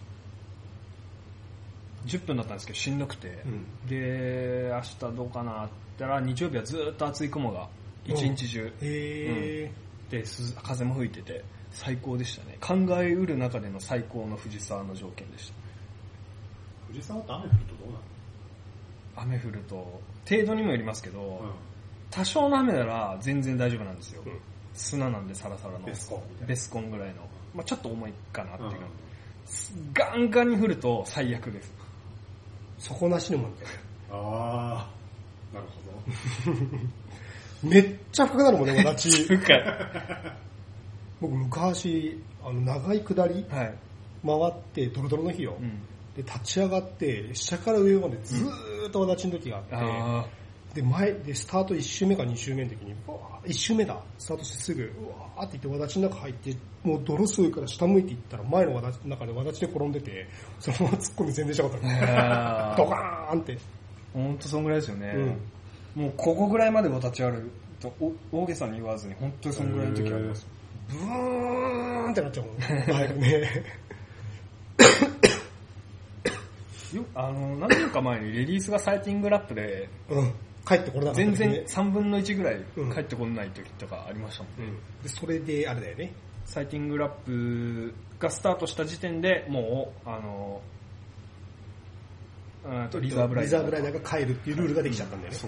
じゅっぷんだったんですけどしんどくて、うん、で明日どうかなって言ったら日曜日はずっと厚い雲が一日中、 へうん、で風も吹いてて最高でしたね。考えうる中での最高の藤沢の条件でした。 藤沢って雨降るとどうなの？ 雨降ると程度にもよりますけど、うん、多少の雨なら全然大丈夫なんですよ、うん、砂なんでサラサラのベスコンベスコンぐらいの、まあ、ちょっと重いかなっていうか、うん、ガンガンに降ると最悪です。 底なしのもんだよ。 ああ、なるほど。めっちゃ深くなるもんね、私。 深い。 僕昔あの長い下り、はい、回ってドロドロの日よ、うん、で立ち上がって下から上までずーっとわだちの時があって、うんで前でスタートいち周目かに周目の時にいち周目だスタートしてすぐうわーって言ってわだちの中入ってもう泥すごいから下向いていったら前のわだちの中でわだちで転んでてそのまま突っ込んで全然しなかったね。ドカーンって。 ほんとそんぐらいですよね、うん、もうここぐらいまでわだちあると大げさに言わずに本当にそんぐらいの時あります。 ブーンってなっちゃうもん前ね。 よあの何年か前にレディースがサイティングラップで、 うん帰ってこれなかった、 ね、全然さんぶんのいちぐらい帰ってこない時とかありましたもんね、 うん、でそれであれだよねサイティングラップがスタートした時点でもうあのあとリザーブライダーリザーブライダーが帰るっていうルールができちゃったんだよね、 そう、うん、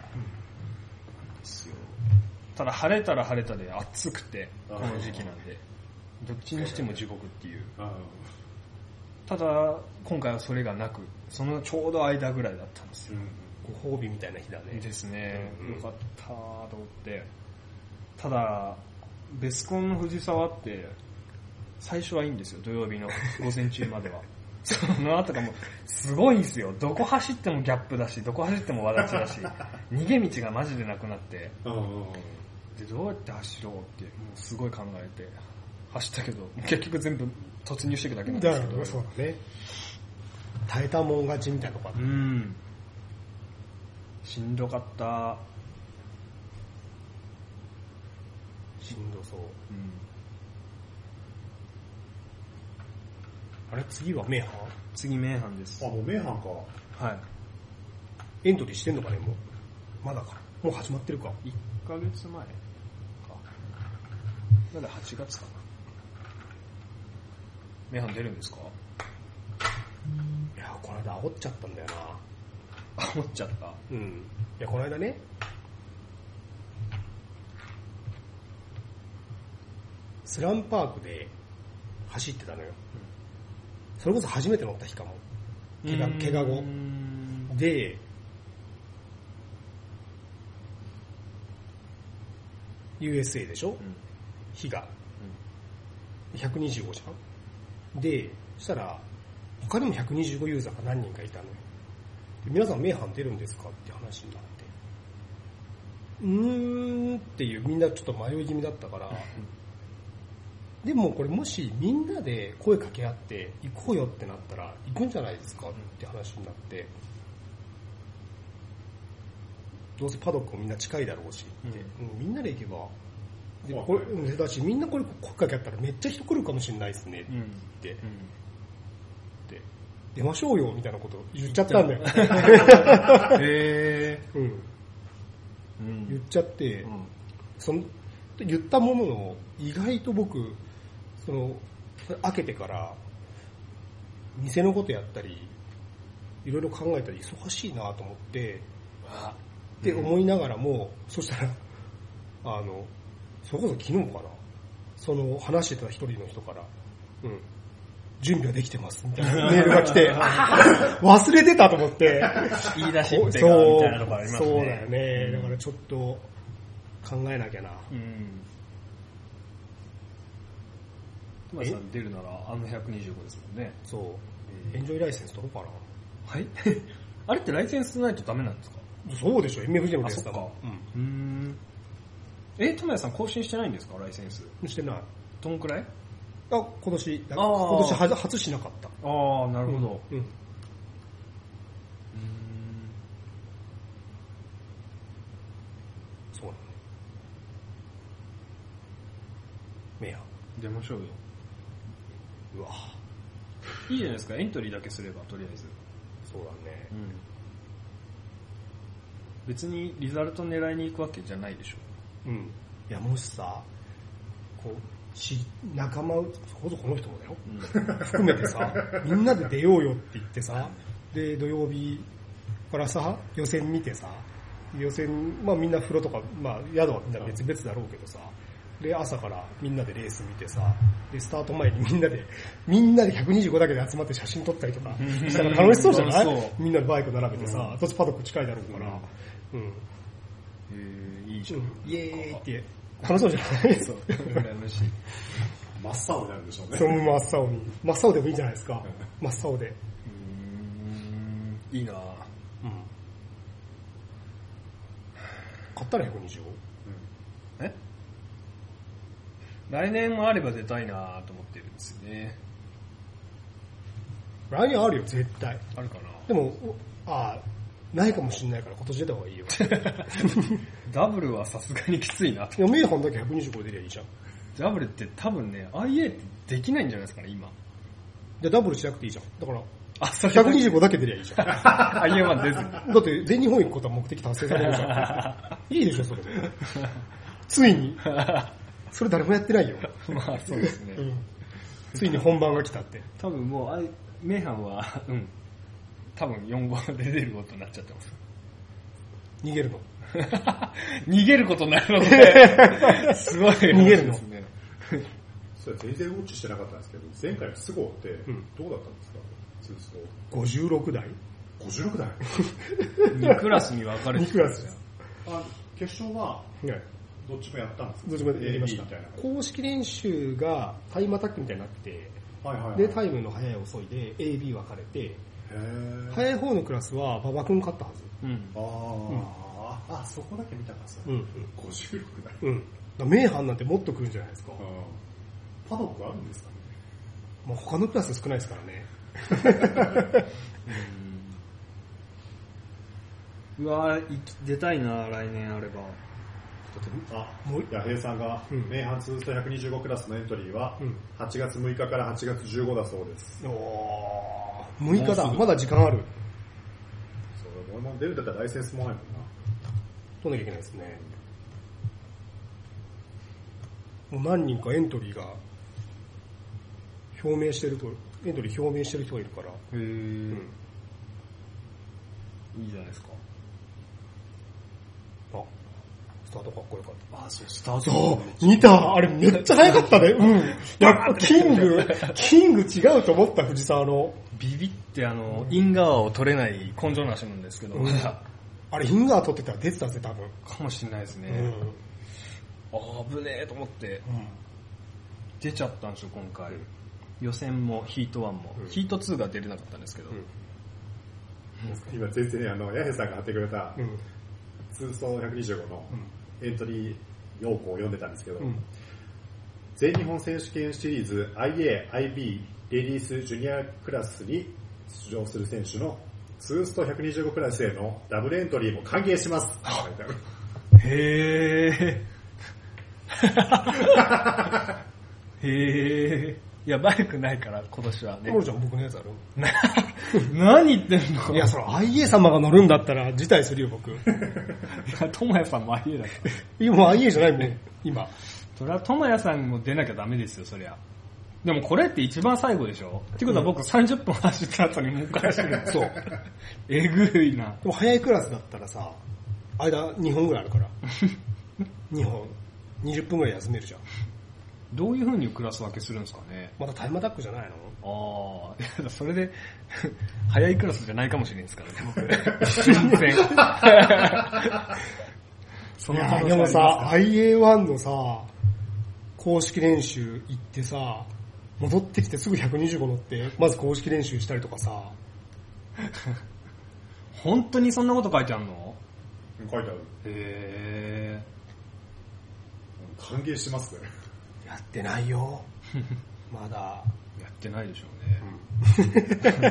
ですよ。ただ晴れたら晴れたで暑くてこの時期なんでどっちにしても地獄っていう。ただ今回はそれがなくそのちょうど間ぐらいだったんですよ、うんご褒美みたいな日だね。 ですね、うん、よかったと思って。ただベスコンの藤沢って最初はいいんですよ、土曜日の午前中までは。その後がもうすごいんですよ。どこ走ってもギャップだしどこ走ってもわだちだし逃げ道がマジでなくなってでどうやって走ろうってもうすごい考えて走ったけど結局全部突入していくだけなんですけど。 だそうだね、耐えたもん勝ちみたいなとこあった。 うんしんどかった。 しんどそう、うん、あれ次は名阪？ 次名阪です。 あもう名阪か。 はい。 エントリーしてんのかねもう。まだか。もう始まってるか。 いっかげつまえか。まだはちがつかな。名阪出るんですか？ いやこの間煽っちゃったんだよな。 思っちゃった。 うん。いやこの間ね、スラムパークで走ってたのよ。うん、それこそ初めて乗った日かも。怪我、怪我後。で、ユーエスエー でしょ、うん、日が、うん、ひゃくにじゅうごじゃん。で、そしたら、他にもひゃくにじゅうごユーザーが何人かいたのよ。皆さん名阪出るんですかって話になって。うーんっていう、みんなちょっと迷い気味だったから、でもこれもしみんなで声かけ合って行こうよってなったら行くんじゃないですかって話になって、どうせパドックもみんな近いだろうしって、うん、みんなで行けば、でこれだしみんなこれ声かけ合ったらめっちゃ人来るかもしれないですねって言って、うんうん、で出ましょうよみたいなこと言っちゃったんだよ。 へー、 うんうん、言っちゃって、うん、その言ったものの意外と僕その開けてから店のことやったりいろいろ考えたり忙しいなと思ってって思いながらも、うん、そしたらあのそれこそ昨日かな、その話してた一人の人から、うん、準備はできてますみたいなメールが来て忘れてたと思って言い出しっぺがみたいなところありますね。 そうだよね、うん、だからちょっと考えなきゃな。うん。 トマさん出るならあのひゃくにじゅうごですもんね。 そう。えー、エンジョイライセンス取ろうかな。 はいあれってライセンスないとダメなんですか？ そうでしょ、エムエフジェー のテスターが。うん。うーん。え、トマさん更新してないんですか、ライセンス？ してない。 どんくらい？ あ、今年、今年初しなかった。 ああ、なるほど。うん。うん、 そうだね。メア。 出ましょうよ。 うわ。 いいじゃないですか、エントリーだけすれば、とりあえず。 そうだね。うん。 別にリザルト狙いに行くわけじゃないでしょ。 うん。いや、もしさ、こう、し仲間、そこそこの人もだよ、うん、含めてさ、みんなで出ようよって言ってさ、で土曜日からさ予選見てさ、予選、まあみんな風呂とか、まあ宿はみんな別々だろうけどさ、で朝からみんなでレース見てさ、でスタート前にみんなでみんなでひゃくにじゅうごだけで集まって写真撮ったりとかしたら楽しそうじゃない？みんなでバイク並べてさ、どっちパドック近いだろうから、うん、うん、 えー、いいじゃん、 うん、イエーイって楽しそうじゃない？そう。 羨ましい。 真っ青になるんでしょうね。 そう、真っ青に。真っ青でもいいんじゃないですか。真っ青で。うーん、いいなぁ。うん。 買ったらひゃくにじゅうご？ うん。え？来年もあれば出たいなぁと思ってるんですよね。 来年あるよ、絶対。 あるかな。 でも、ああ、ないかもしんないから今年出た方がいいよ。 ダブルはさすがにきついなと。 いや、メーハンだけひゃくにじゅうごで出りゃいいじゃん。 ダブルって多分ね、アイエー ってできないんじゃないですかね、今。 じゃダブルしなくていいじゃん。だから、 あ、それひゃくにじゅうごだけ出りゃいいじゃん。 アイエーワン 出ずに。 だって全日本行くことは目的達成されるじゃん。いいでしょ、それで。ついに。それ誰もやってないよ。 まあそうですね。うん、 ついに本番が来たって。 多分もう、あいメーハンは、うん。多分よん号で出ることになっちゃってます。 逃げるの逃げることになるので、すごい逃げるのそれ全然ウォッチしてなかったんですけど、前回のスゴってどうだったんですか、ツースト。 ごじゅうろくだい ? ごじゅうろくだいにクラスに分かれてにクラス。 あ、決勝はどっちもやったんですか？ どっちもやりました。公式練習がタイムアタックみたいになって、はいはいはい、でタイムの速い遅いで エービー 分かれて、速い方のクラスは馬場君勝ったはず。うん、あ、 うん、あ、そこだけ見たかさ、うんうん、ごじゅうろくだい、 うん、だ名阪なんてもっと来るんじゃないですか。 パドックあるんですかね。 まあ、他のクラス少ないですからね。 うん、うわぁ、出たいな、来年あれば。 あ、ヤヘイさんが、うん、名阪ツーストひゃくにじゅうごクラスのエントリーは、うん、はちがつむいかからはちがつじゅうごだそうです。 おー、むいかだ、まだ時間ある。 そう、俺も出るんだったらライセンスもないもんな。 取んなきゃいけないですね。もう何人かエントリーが表明してると、エントリー表明してる人がいるから。へー、うん、 いいじゃないですか。 あ、 タートかっこよかった。 あ、そう、スタート。 そう、見た。あれめっちゃ早かったね。うん。やっぱキング、キング違うと思った、藤沢の。 ビビってあの、インガワを取れない根性なしなんですけど、うん、 あれインガワ取ってたら出てたぜ、多分。 かもしれないですね。うん、あー、危ねえと思って、うん、出ちゃったんですよ、今回。予選もヒートワンも。うん、ヒートツーが出れなかったんですけど。うん、 今全然ね、あの、ヤヘさんが貼ってくれた、うん、ツーソーひゃくにじゅうごのエントリー要項を読んでたんですけど、うん、全日本選手権シリーズ アイエー、アイビー、レディースジュニアクラスに出場する選手のツーストひゃくにじゅうごクラスへのダブルエントリーも歓迎します。 へー。へー。いや、バイクないから、今年はね。 モロちゃん僕のやつある何言ってんの？ いや、その アイエー 様が乗るんだったら辞退するよ、僕。いや、ともやさんも アイエー だから。 いや、もう アイエー じゃないもん、今。 それはともやさんも出なきゃダメですよ、そりゃ。でもこれって一番最後でしょ？ってことは僕さんじゅっぷん走った後にもう一回走る。そう。えぐいな。 でも早いクラスだったらさ、間にほんぐらいあるから。にほん。にじゅっぷんぐらい休めるじゃん。 どういう風にクラス分けするんですかね？ またタイムアタックじゃないの？ ああ、それで、早いクラスじゃないかもしれないですからね、僕。全然。 その可能性ありますから。でもさ、アイエーワン のさ、公式練習行ってさ、戻ってきてすぐひゃくにじゅうご乗って、まず公式練習したりとかさ。 本当にそんなこと書いてあるの？ 書いてある。 へー。歓迎しますね。 やってないよ。まだ。 やってないでしょうね。うん、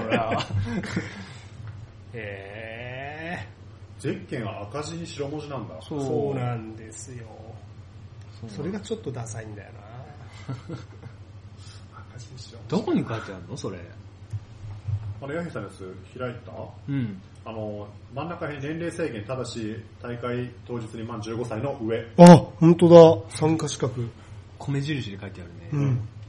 へー。ゼッケンは赤字に白文字なんだ。 そう、そうなんですよ。それがちょっとダサいんだよな。 赤字に白文字。 どこに書いてあるのそれ？ あの、ヤヒさんのやつ開いた？ うん。 あの、真ん中に年齢制限、ただし大会当日に満じゅうごさいの上。 あ、本当だ。参加資格。 米印で書いてあるね。 うん。へ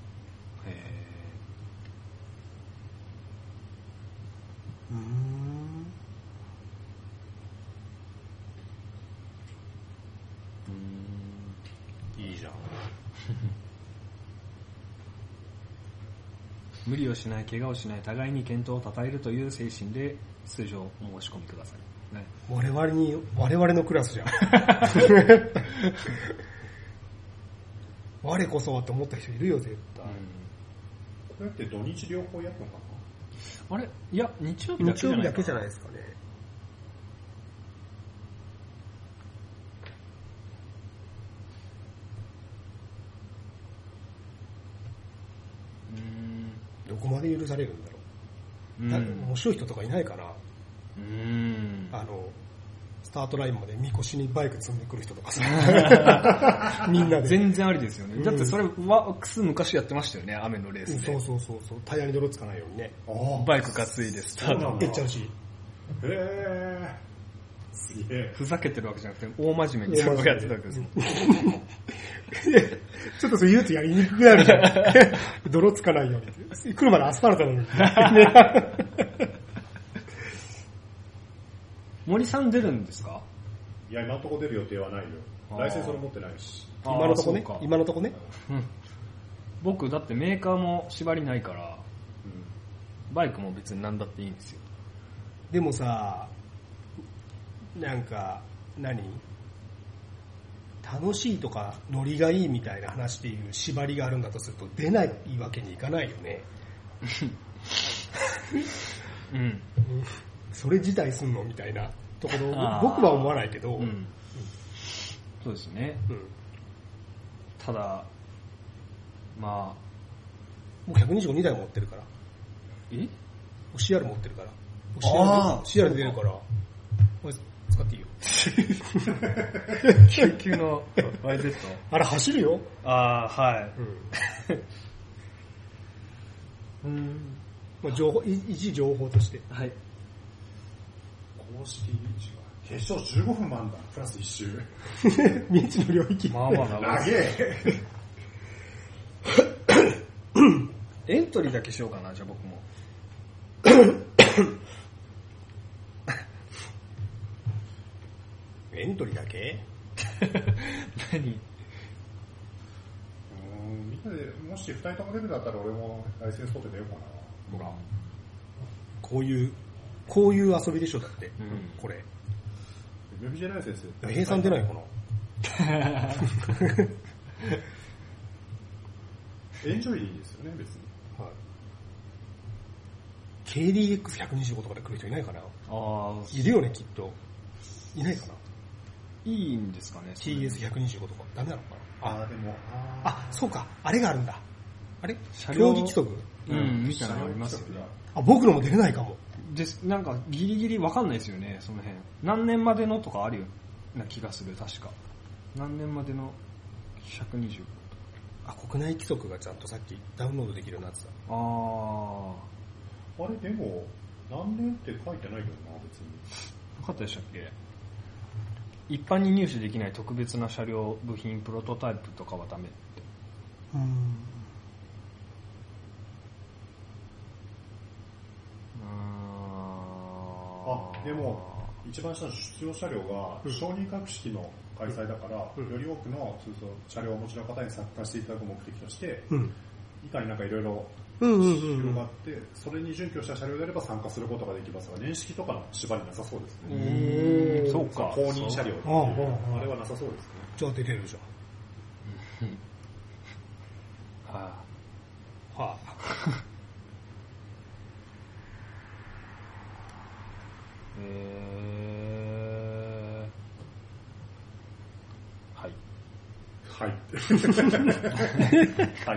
ー。うーん。いいじゃん。 無理をしない、怪我をしない、互いに健闘を称えるという精神で出場をお申し込みください。ね、 我々に、我々のクラスじゃん。我こそはって思った人いるよ、絶対。うん、 これって土日両方やるのかな？あれ？いや、日曜日だけじゃないかな。 日曜日だけじゃないですかね。うーん。どこまで許されるんだろう。うん、面白い人とかいないかな。 うーん。 あの、スタートラインまでみこしにバイク積んでくる人とかさ。みんなで。 全然ありですよね。うん、だってそれワックス昔やってましたよね、雨のレースで。 そうそうそうそう。タイヤに泥つかないようにね。 バイク担いでスタート。 めっちゃ欲しい。 へー。すげえ。 ふざけてるわけじゃなくて、大真面目にそれをやってたわけですもん。 ちょっとそれ言うとやりにくくなるじゃん。泥つかないように。来るまでアスファルトなのに。 森さん出るんですか？ いや、今のとこ出る予定はないよ。ライセンスも持ってないし。 今のとこね。今のとこね。 うん。僕、だってメーカーも縛りないから、うん、バイクも別に何だっていいんですよ。 でもさ、なんか、何？楽しいとかノリがいいみたいな話っていう縛りがあるんだとすると出ないわけにいかないよね。 うん。 それ自体すんのみたいなところ僕は思わないけど、うんうん、 そうですね、うん、ただまあ僕ひゃくにじゅうごにだい持ってるからえシーアール 持ってるから シーアール シーアール で出るからこれ使っていいよ救急の ワイゼットあれ走るよああはい、 うん、うんまあ、情報一情報としてはい公式リーチは決勝じゅうごふんもあるんだプラス一周未知の領域まあまあ長いエントリーだけしようかなじゃあ僕もエントリーだけ何？ うんみんなでもしふたりとも出るんだったら俺もライセンス取って出ようかな。ほら、 こういうこういう遊びでしょだって、うん、これエムエフジェー ライセンス平さん出ないかな。 エンジョイでいいですよね別に、はい、 ケーディーエックスひゃくにじゅうご とかで来る人いないかな。 あいるよねきっと。いないかな。 いいんですかね。 ティーエスひゃくにじゅうご とかダメなのかな。 ああでもあそうか、あれがあるんだ。あれ競技規則うん、うん、みたいなのありますよね。 あ、僕のも出れないかも。 です。なんかギリギリわかんないですよね、その辺。何年までのとかあるような気がする、確か。何年までのひゃくにじゅうご。 あ、国内規則がちゃんとさっきダウンロードできるようになってた。 ああ。あれでも何年って書いてないけどな別に。 なかったでしたっけ？一般に入手できない特別な車両部品プロトタイプとかはダメって。 うーん。 あ、でも一番下の出場車両が承認格式の開催だから、うん、より多くの通称車両をお持ちの方に参加していただく目的として、うん、以下になんかいろいろ広がって、それに準拠した車両であれば参加することができますが、年式とかの縛りなさそうですね。 うーん、そうか。 公認車両っていう、あれはなさそうですね。 じゃあ出れるじゃん。 はあ、はあえー、はい。 はい。はい。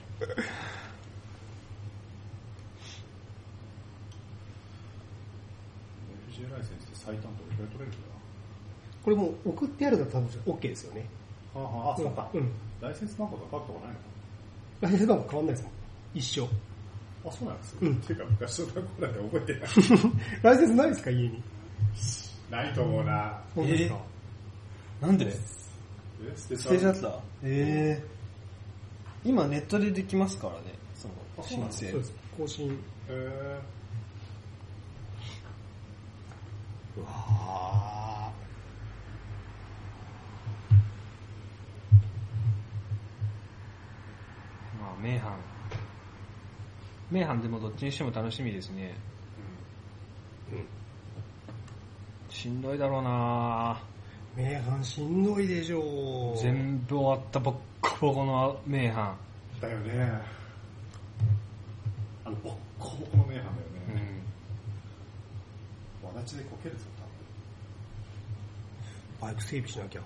エフジェー ライセンスって最短どれくらい取れるんだ？ これもう送ってあるの多分 OK ですよね。 ああ、あ、そうか。うん。ライセンス番号とか書くとかないの？ ライセンス番号変わんないですもん。一緒。 あ、そうなんですよ。うん。ていうか昔の番号なんで覚えてない。 ライセンスないですか家に？ ないと思うな。 そうですか。 えー、なんで？ え捨てちゃった。えー、今ネットでできますからね。その申請。 そうです。更新。 えー、 うわー。 まあ名阪。名阪でもどっちにしても楽しみですね。うん。うん、しんどいだろうなぁ。 名阪しんどいでしょう。 全部終わったボッコボコの名阪。 だよね。あのボッコボコの名阪だよね。うん。わだちでこけるぞ多分。バイク整備しなきゃ。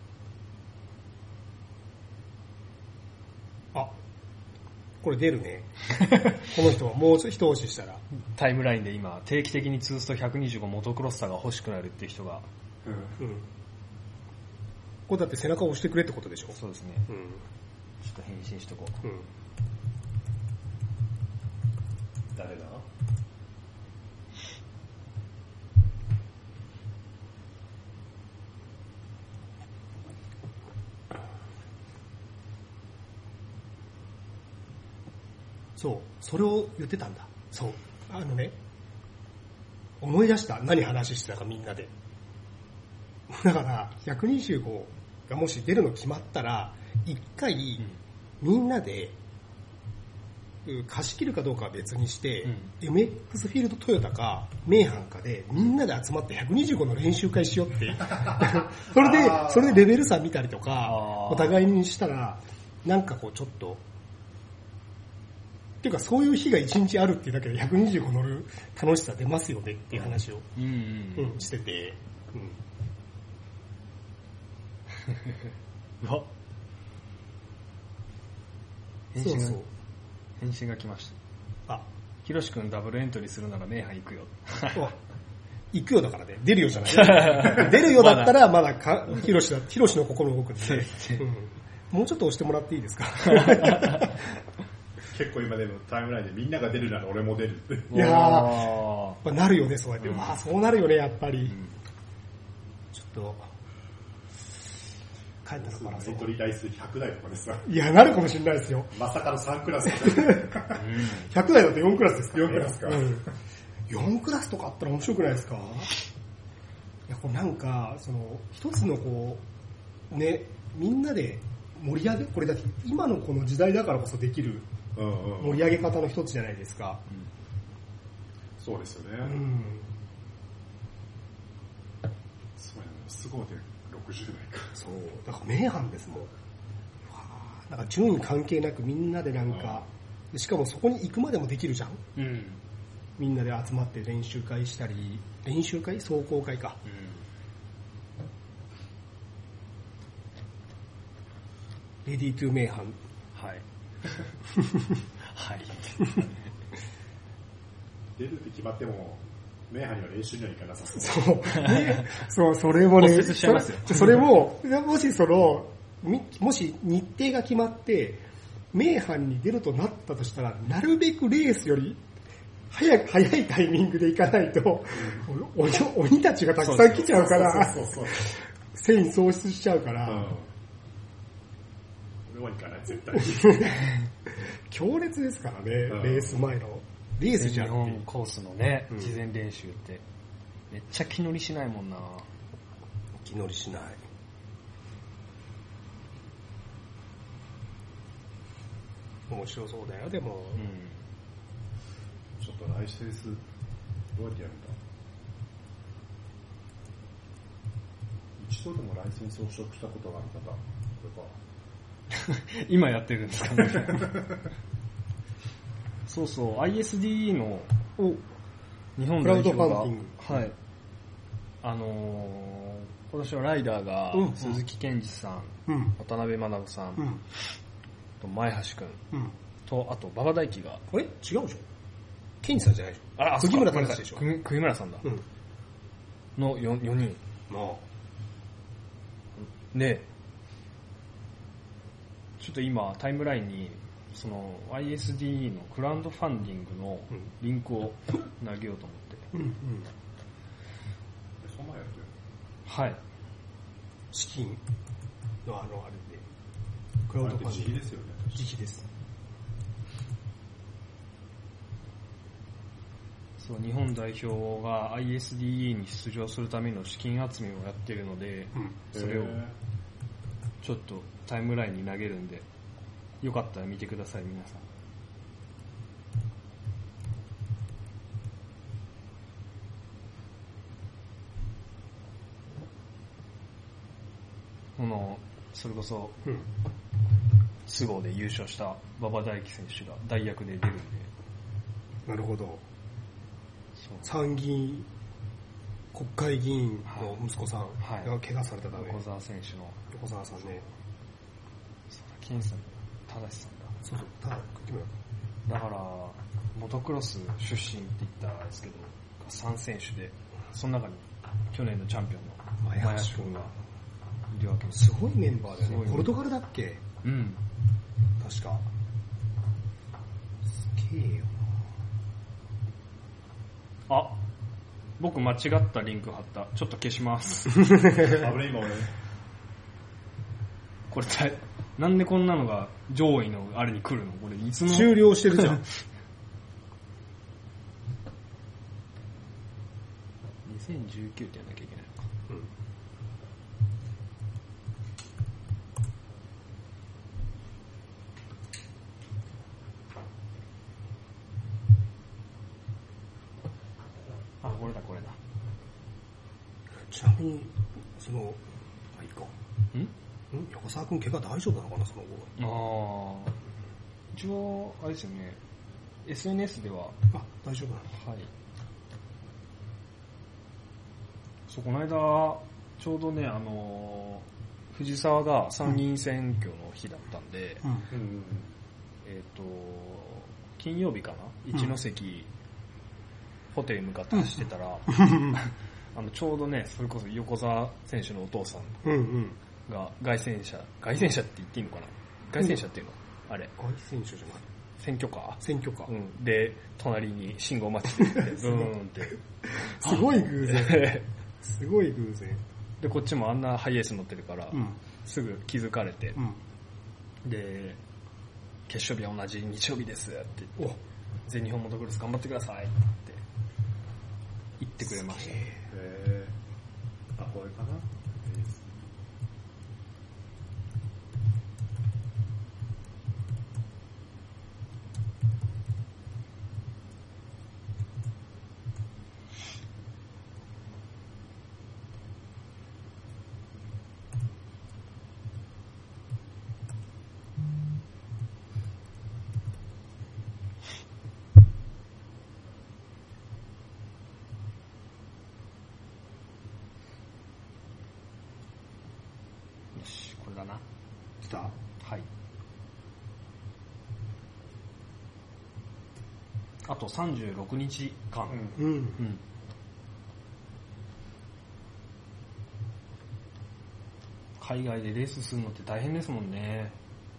あ、これ出るね。この人はもう一押ししたら。 タイムラインで今定期的にツーストひゃくにじゅうごモトクロスターが欲しくなるっていう人が。 うん。うん。これだって背中を押してくれってことでしょ。 そうですね。うん。ちょっと返信しとこう。うん。 誰だ？ そう、それを言ってたんだ。そう。あのね、思い出した何話してたかみんなで。だからひゃくにじゅうごがもし出るの決まったら一回みんなで貸し切るかどうかは別にして、うん、エムエックス フィールドトヨタか名阪かでみんなで集まってひゃくにじゅうごの練習会しようってそれでそれでレベル差見たりとかお互いにしたらなんかこうちょっとっていうかそういう日が一日あるっていうだけでひゃくにじゅうご乗る楽しさ出ますよねっていう話を、うんうんうん、してて、うんわ返信がそうそう返信が来ました。あ、ひろしくんダブルエントリーするなら名阪行くよ。 行くよだからね。出るよじゃない。出るよだったらまだかひろしだひろしの心動くんで、うん、もうちょっと押してもらっていいですか。 結構今でもタイムラインでみんなが出るなら俺も出る。 いやーなるよねそうやって。うん、わあそうなるよねやっぱり。うん、ちょっと。帰ったのかな。 エントリー台数ひゃくだいとかですか。 いや、なるかもしれないですよ。 まさかのさんクラス。 ひゃくだいだってよんクラスですか、ね、 よんクラスか、うん。 よんクラスとかあったら面白くないですか。いや、これなんか、その、一つのこう、 ね、みんなで盛り上げ、これだって今のこの時代だからこそできる盛り上げ方の一つじゃないですか。 うんうん、そうですよね。うん、そうやね、すごいでろくじゅう代か。 そう、だから名阪ですもん。なんか順位関係なくみんなでなんか、うん、しかもそこに行くまでもできるじゃん。うん、みんなで集まって練習会したり、練習会壮行会か。うん、レディートゥー名阪。はい。 はい。 出るって決まっても、名阪には練習には行かなさそう。そう、ね、そう、それもね、それ、それも、もしその、もし日程が決まって、名阪に出るとなったとしたら、なるべくレースより早く、早いタイミングで行かないと、うん、鬼, 鬼たちがたくさん来ちゃうから、戦意喪失しちゃうから、うん、 俺は行かない、絶対。 強烈ですからね、うん、レース前の。レースじゃん。 日本コースのね、うん、事前練習って。めっちゃ気乗りしないもんな。 気乗りしない。面白そうだよ、でも。うん、 ちょっとライセンス、どうやってやるんだ？一度でもライセンスを取得したことがある方、これか。 今やってるんですかね。そうそう、アイエスディー の日本代表が、はい。あのー、今年はライダーが、うん、鈴木健二さん、うん、渡辺学さん、うんと前橋くん、うん、とあと馬場大輝があれ違うでしょ、ケンジさんじゃないでしょ、あ杉村さんでしょ、 釘村さんだ、うん、の 4, 4人ああでちょっと今タイムラインにその アイエスディー のクラウドファンディングのリンクを投げようと思って、うんうん、 そんなやってる、 はい資金のあのあれでクラウドファンディング自費ですよね。 自費です。 そう、日本代表が アイエスディーイー に出場するための資金集めをやってるので、うん、それをちょっとタイムラインに投げるんで、よかったら見てください、皆さん。このそれこそ、うん、都合で優勝した馬場大輝選手が代役で出るんで。 なるほど。参議院国会議員の息子さんが怪我されたため、 はい、横澤選手の横澤さんね、 そうだ、金さん、正さんだ。 そうそう、ただだからモトクロス出身って言ったらあれですけど、さん選手で、その中に去年のチャンピオンの前橋君がいるわけです。 すごいメンバーだよね。ポルトガルだっけ？ うん。 確か。すげえよな。あ、僕間違ったリンク貼った。ちょっと消します。 危ない今俺。 これなんでこんなのが上位のあれに来るの？これいつの終了してるじゃん。にせんじゅうきゅうってやんなきゃいけないのか。うん。あ、これだこれだ。 ちなみにそのあいいか。ん？ん？横澤君怪我大丈夫なのかな、その後。ああ。一応あれですよね。エスエヌエス ではあ大丈夫なの。 はい。そう、この間ちょうどね、あの藤沢が参議院選挙の日だったんで、うんうん、えっ、ー、と金曜日かな、一ノ関、うん、ホテルに向かって走ってたら、うん、あのちょうどね、それこそ横澤選手のお父さんが凱旋車、凱旋車って言っていいのかな、凱旋車っていうの、あれ凱旋車じゃない、 選挙カー選挙カー、 うん、で隣に信号待ちでブーンってすごい偶然すごい偶然で、こっちもあんなハイエース乗ってるから、うん、すぐ気づかれて、うん、で決勝日は同じ日曜日ですって言って、全日本モトクロス頑張ってくださいって言ってくれました。へー、あ、これかな、 れだな。 来た？ はい。あとさんじゅうろくにちかん。うん。うん。海外でレースするのって大変ですもんね。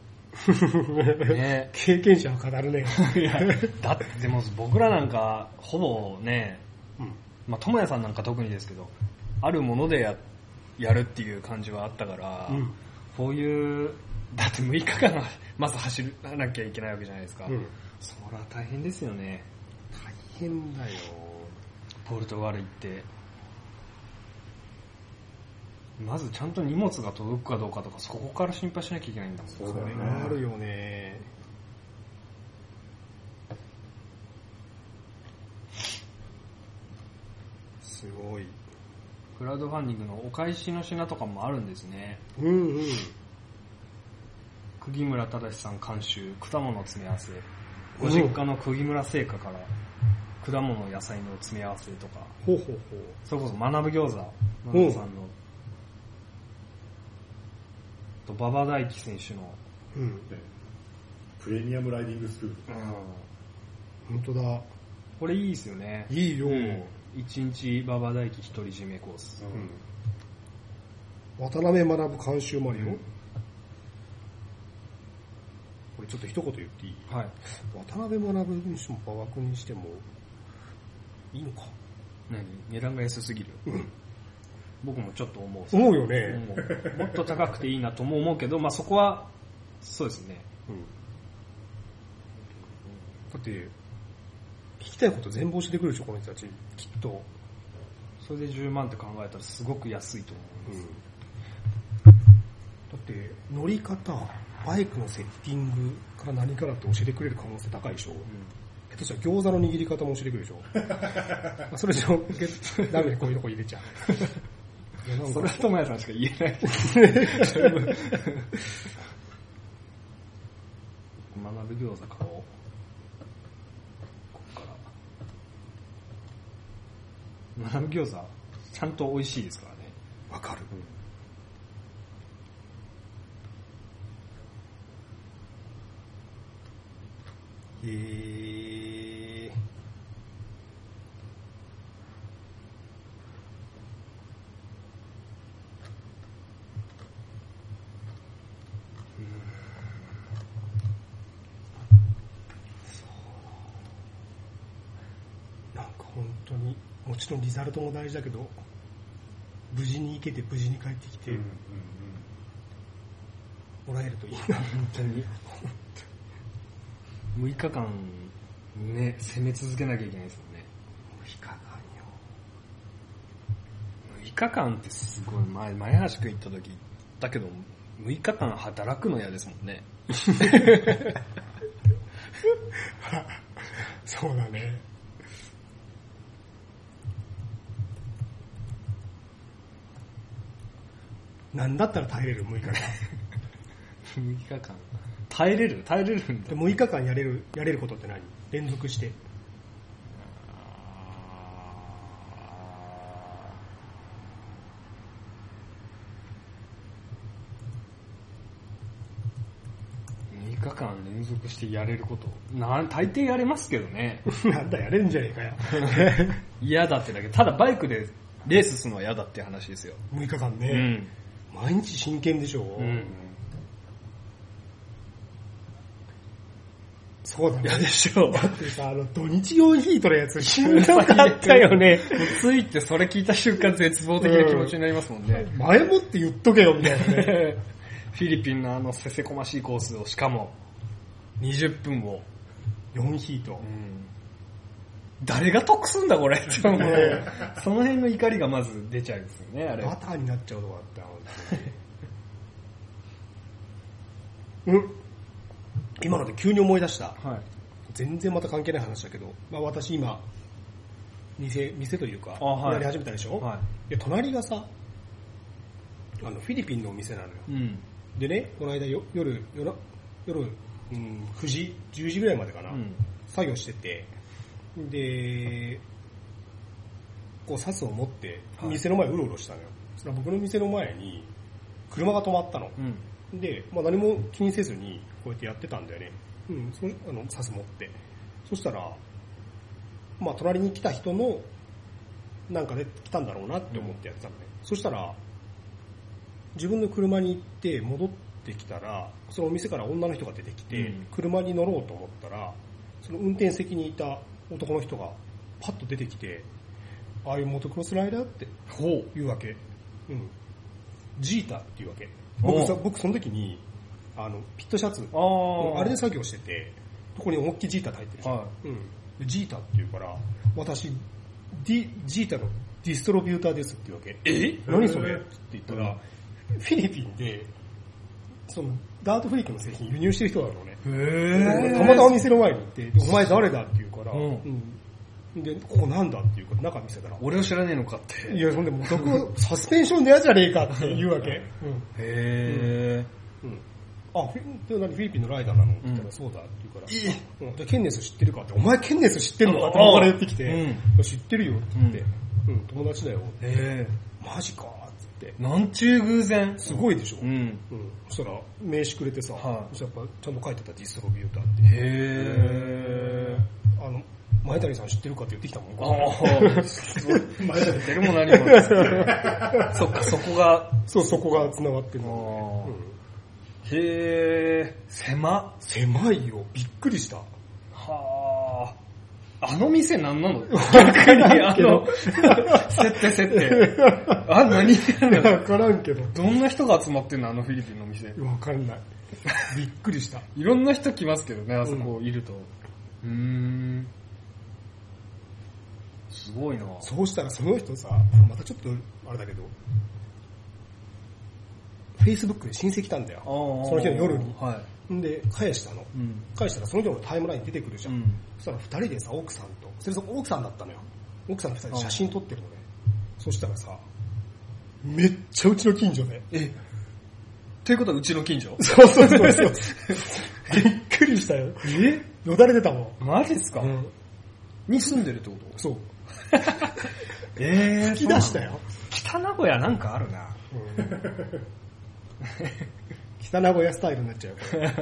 ね、経験者は語るね。 いや、だってでも僕らなんかほぼね、うん、まあ智也さんなんか特にですけど、あるもので や, やるっていう感じはあったから、うん、こういうだってむいかかんまず走らなきゃいけないわけじゃないですか。うん、そりゃ大変ですよね。 大変だよ。 ポルトガル行って。まずちゃんと荷物が届くかどうかとか、そこから心配しなきゃいけないんだもん。 そうだね。あるよね。すごい。 クラウドファンディングのお返しの品とかもあるんですね。 うんうん。 釘村忠さん監修、果物詰め合わせ。ご実家の釘村製菓から果物野菜の詰め合わせとか。 ほうほうほう。 それこそ学ぶ餃子。学ぶさんの。と馬場大輝選手の、 うん、プレミアムライディングスクール、 うん、本当だ。 これいいですよね。 いいよ。 いちにち馬場大輝独り占めコース、 うん、渡辺学監修もあるよ、うん、これちょっと一言言っていい？ はい。 渡辺学にしても馬枠にしてもいいのか。 何？値段が安すぎる。うん僕もちょっと思う。 思うよね。 もっと高くていいなとも思うけど、まあそこは、そうですね。うん、 だって、聞きたいこと全部教えてくるでしょ、この人たち。きっと。 それでじゅうまんって考えたらすごく安いと思います。 うん、だって、乗り方、バイクのセッティングから何からって教えてくれる可能性高いでしょ。うん下手したら餃子の握り方も教えてくるでしょ。それじゃダメでこういうとこ入れちゃう。 それは智也さんしか言えない。学ぶ餃子買おう。こっから。学ぶ餃子ちゃんと美味しいですからね。 わかる。うん、へー。本当にもちろんリザルトも大事だけど無事に行けて無事に帰ってきて、うんうんうん、もらえるといいな本当にむいかかんね攻め続けなきゃいけないですもんね。 むいかかんよ。 むいかかんってすごい前前橋くん行った時だけどむいかかん働くの嫌ですもんね。 そうだね。なんだったら耐えれるむいかかん。むいかかん耐えれる耐えれるんだ。 むいかかんやれるやれることって何？連続して。 むいかかん連続してやれること、なん大抵やれますけどね。 なんだやれんじゃねえかよ。 嫌だってだけ。ただバイクでレースするのは嫌だっていう話ですよ。 むいかかんね。うん。毎日真剣でしょ、うん、そうだね。 嫌でしょ。 だってさ、あの、土日用に引いとるやつしんどかったよね。 ついてそれ聞いた瞬間絶望的な気持ちになりますもんね。 うん、前もって言っとけよ、みたいなね。 フィリピンのあのせせこましいコースを、しかも、にじゅっぷんを。 よんヒート。うん、 誰が得すんだこれって思う。その辺の怒りがまず出ちゃうんですよね、あれ。 バターになっちゃうとこだった。うん。今ので急に思い出した。はい。全然また関係ない話だけど、まあ私今、店、店というか、やり始めたでしょ、はい、で、隣がさ、あの、フィリピンのお店なのよ。うん、でね、この間よ夜、夜、夜、うん、くじ、じゅうじぐらいまでかな、うん、作業してて、で、こう、サスを持って、店の前うろうろしたのよ。それは僕の店の前に、 車が止まったの。うん、で、まあ、何も気にせずにこうやってやってたんだよね。うん、そあの、サス持って。そしたら、まあ、隣に来た人の、なんかで来たんだろうなって思ってやってたのね。うん、そしたら、自分の車に行って戻ってきたら、そのお店から女の人が出てきて、うん、車に乗ろうと思ったら、その運転席にいた男の人がパッと出てきて、ああいうモトクロスライダーって言うわけ。うん。ジータって言うわけ。僕さ、僕その時に、あの、ピットシャツ、あ, あれで作業してて、ここに思いっきりジータって入ってるじゃん。はい、うん。でジータって言うから、私、D、ジータのディストロビューターですって言うわけ。 え何それって言ったら、フィリピンで、その、ダートフリークの製品輸入してる人なのね。へー。たまたま店の前に行って、お前誰だって言うから、うんうん、で、ここなんだって言うから中見せたら、 俺を知らねえのかって。 いや、そんでもう、サスペンションのやつじゃねえかって言うわけ。うん、 へー。うんあ、フィ何フィリピンのライダーなのって言ったら、そうだって言うから、うん、じゃあケンネス知ってるかって、お前ケンネス知ってるのかって僕から言ってきて、うん、知ってるよって言って、うん、友達だよ。 へー。マジかって。 なんちゅう偶然。 すごいでしょ。うん。うん、そしたら名刺くれてさ、はい、そしたらやっぱちゃんと書いてたディストロビューターって。 へー。 あの、前谷さん知ってるかって言ってきたもん。 ああ、前谷出るも何もですね。そっか、そこが。 そう、そこが繋がってるの、ね。 へー、狭。 狭いよ。びっくりした。 はー。あの店何なの？ わからんけど。 設定設定。あ、何わからんけど。 どんな人が集まってんのあのフィリピンの店。 わかんない。びっくりした。 いろんな人来ますけどね、あそこいると。うーん。すごいな。 そうしたらその人さ、またちょっとあれだけど、Facebook で申請来たんだよ。その日の夜に。はい。で、返したの、うん。返したらその人のタイムライン出てくるじゃん。うん、そしたら二人でさ、奥さんと、それそ奥さんだったのよ。奥さんと二人で写真撮ってるのね。そしたらさ、めっちゃうちの近所で。 えということはうちの近所？ そうそうそうそう。びっくりしたよ。えよだれ出たもん。マジっすか、うん、に住んでるってこと？ そう。 えー、 吹き出したよ。 北名古屋なんかあるな。 うん北名古屋スタイルになっちゃう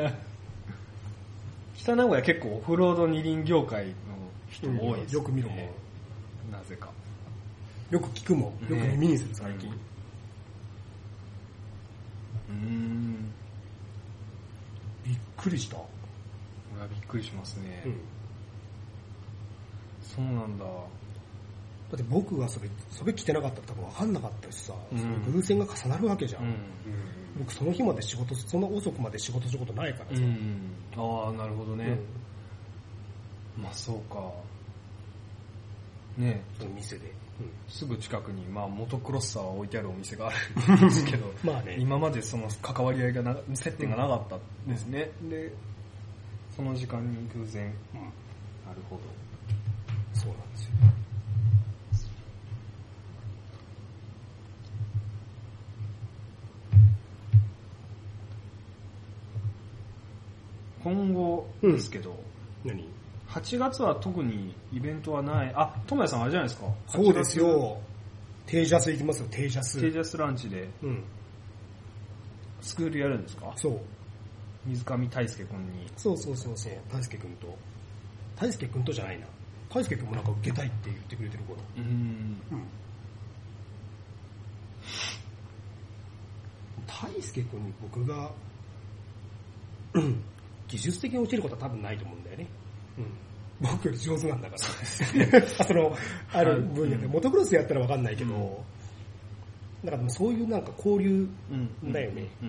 北名古屋結構オフロード二輪業界の人も多いです、ね、 よく見るもん。 なぜかよく聞くもん。よく耳にする最近。 うーんびっくりした。 俺はびっくりしますね、うん、そうなんだ。 だって僕がそれ、それ着てなかったら多分分かんなかったしさ、うん、偶然が重なるわけじゃん、うんうん、僕その日まで仕事、そんな遅くまで仕事することないからさ、うん、 ああなるほどね、うん、まあそうかねその店で、 うん、すぐ近くに、まあ、モトクロッサー置いてあるお店があるんですけどまあ、ね、 今までその関わり合いがな接点がなかったんですね、うん、でその時間に偶然、うん、なるほどそうなんですよ。 今後ですけど、 うん、何はちがつは特にイベントはない。あ、ともやさんあれじゃないですか。 そうですよ。テージャス行きますよ、テージャス。 テージャスランチで、うん、スクールやるんですか？ そう。 水上大輔君に。 そうそうそうそう。大輔君と。大輔君とじゃないな。大輔君もなんか受けたいって言ってくれてる頃。うん。うん。大輔君に僕が、うん技術的に落ちることは多分ないと思うんだよね。うん、僕より上手なんだから。その、ある分野で、モトクロスやったらわかんないけど、うん、だからそういうなんか交流だよね。行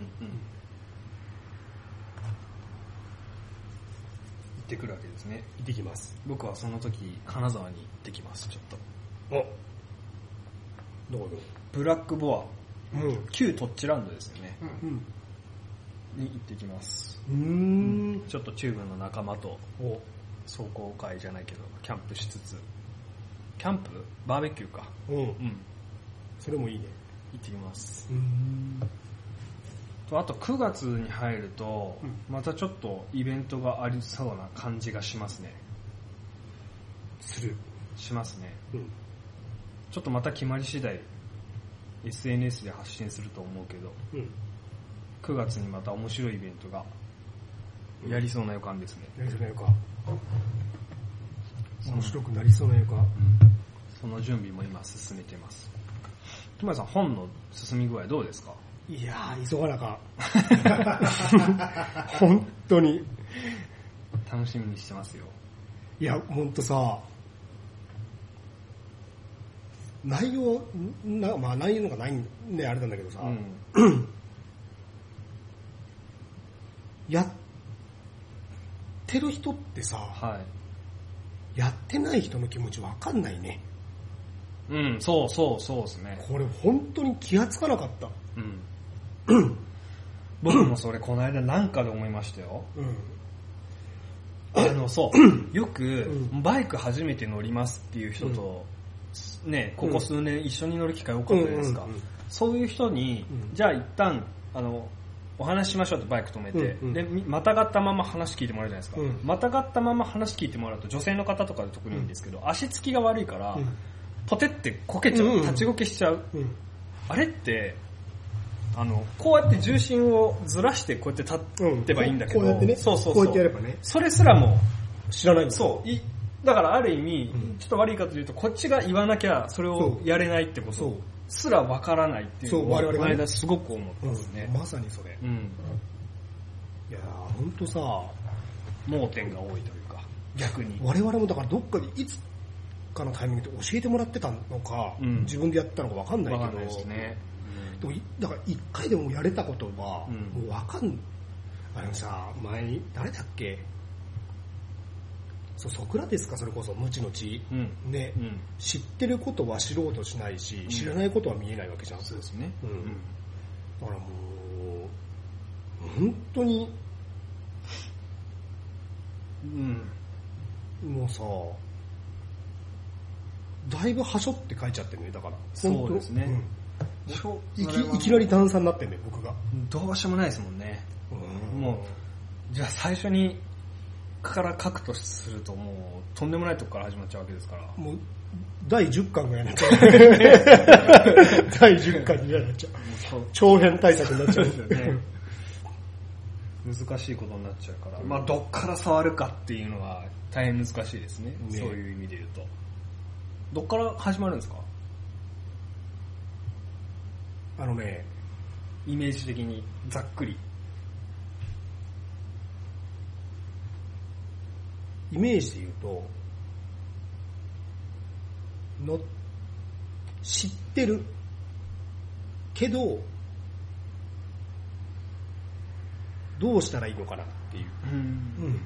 ってくるわけですね。 行ってきます。 僕はその時、金沢に行ってきます、ちょっと。 おどうぞ。 ブラックボア。うん、旧トッチランドですよね。うんうんに行ってきます。うーんちょっとチューブの仲間と壮行会じゃないけどキャンプしつつ、キャンプバーベキューか。うん、うん、 それもいいね。 行ってきます。うーんとあとくがつに入ると、うん、またちょっとイベントがありそうな感じがしますね。 するしますね。うん、ちょっとまた決まり次第エスエヌエス で発信すると思うけど、うん、くがつにまた面白いイベントがやりそうな予感ですね。 やりそうな予感。面白くなりそうな予感。うん、 その準備も今進めてます。トマさん、本の進み具合どうですか？ いやー、急がなか本当に楽しみにしてますよ。 いや、ほんとさ、内容な、まあ内容がないんであれなんだけどさ、うん、やってる人ってさ、はい、やってない人の気持ちわかんないね。 うん、そうそうそうですね。 これ本当に気がつかなかった。 うん、僕もそれこの間なんかで思いましたよ。うん、あのそうよくバイク初めて乗りますっていう人と、うん、ねここ数年一緒に乗る機会多かったじゃないですか。うんうんうん、そういう人に、うん、じゃあ一旦あのお話ししましょうってバイク止めて、うんうん、でまたがったまま話聞いてもらうじゃないですか。うん、またがったまま話聞いてもらうと女性の方とかで特にいいんですけど、うん、足つきが悪いから、うん、ポテってこけちゃう、立ちこけしちゃう。うん、あれってあのこうやって重心をずらしてこうやって立ってばいいんだけど、うん、こうやってね、そうそうそう、 こうやってやればね、 それすらも知らないんだ。 そういだからある意味、うん、ちょっと悪いかというとこっちが言わなきゃそれをやれないってことすらわからないっていうのを我々この間すごく思ったんですね。 うん、まさにそれ。うん、いやー本当さ盲点が多いというか逆に我々もだからどっかでいつかのタイミングで教えてもらってたのか、うん、自分でやったのかわかんないけど。わかんないですね。だから一回でもやれたことは、うん、もうわかんあのさ前に誰だっけそうソクラテスかそれこそ無知の知、うん、ね、うん、知ってることは知ろうとしないし、うん、知らないことは見えないわけじゃん。 そうですね、うんうん、 だからもう本当に、うん、もうさだいぶはしょって書いちゃってるね。だからそうですね、うんい, きいきなり段差になってんね僕が。 どうしようもないですもんね。うんもうじゃあ最初にから書くとするともうとんでもないとこから始まっちゃうわけですから。 もうだいじゅっかんぐらいになっちゃう。だいじゅっかんぐらいになっちゃう。長編対策になっちゃうんですよね。 難しいことになっちゃうから、まあどっから触るかっていうのは大変難しいですね。ねそういう意味で言うと。どっから始まるんですか？ あのね、 イメージ的にざっくりイメージで言うとの知ってるけどどうしたらいいのかなっていう、うんうん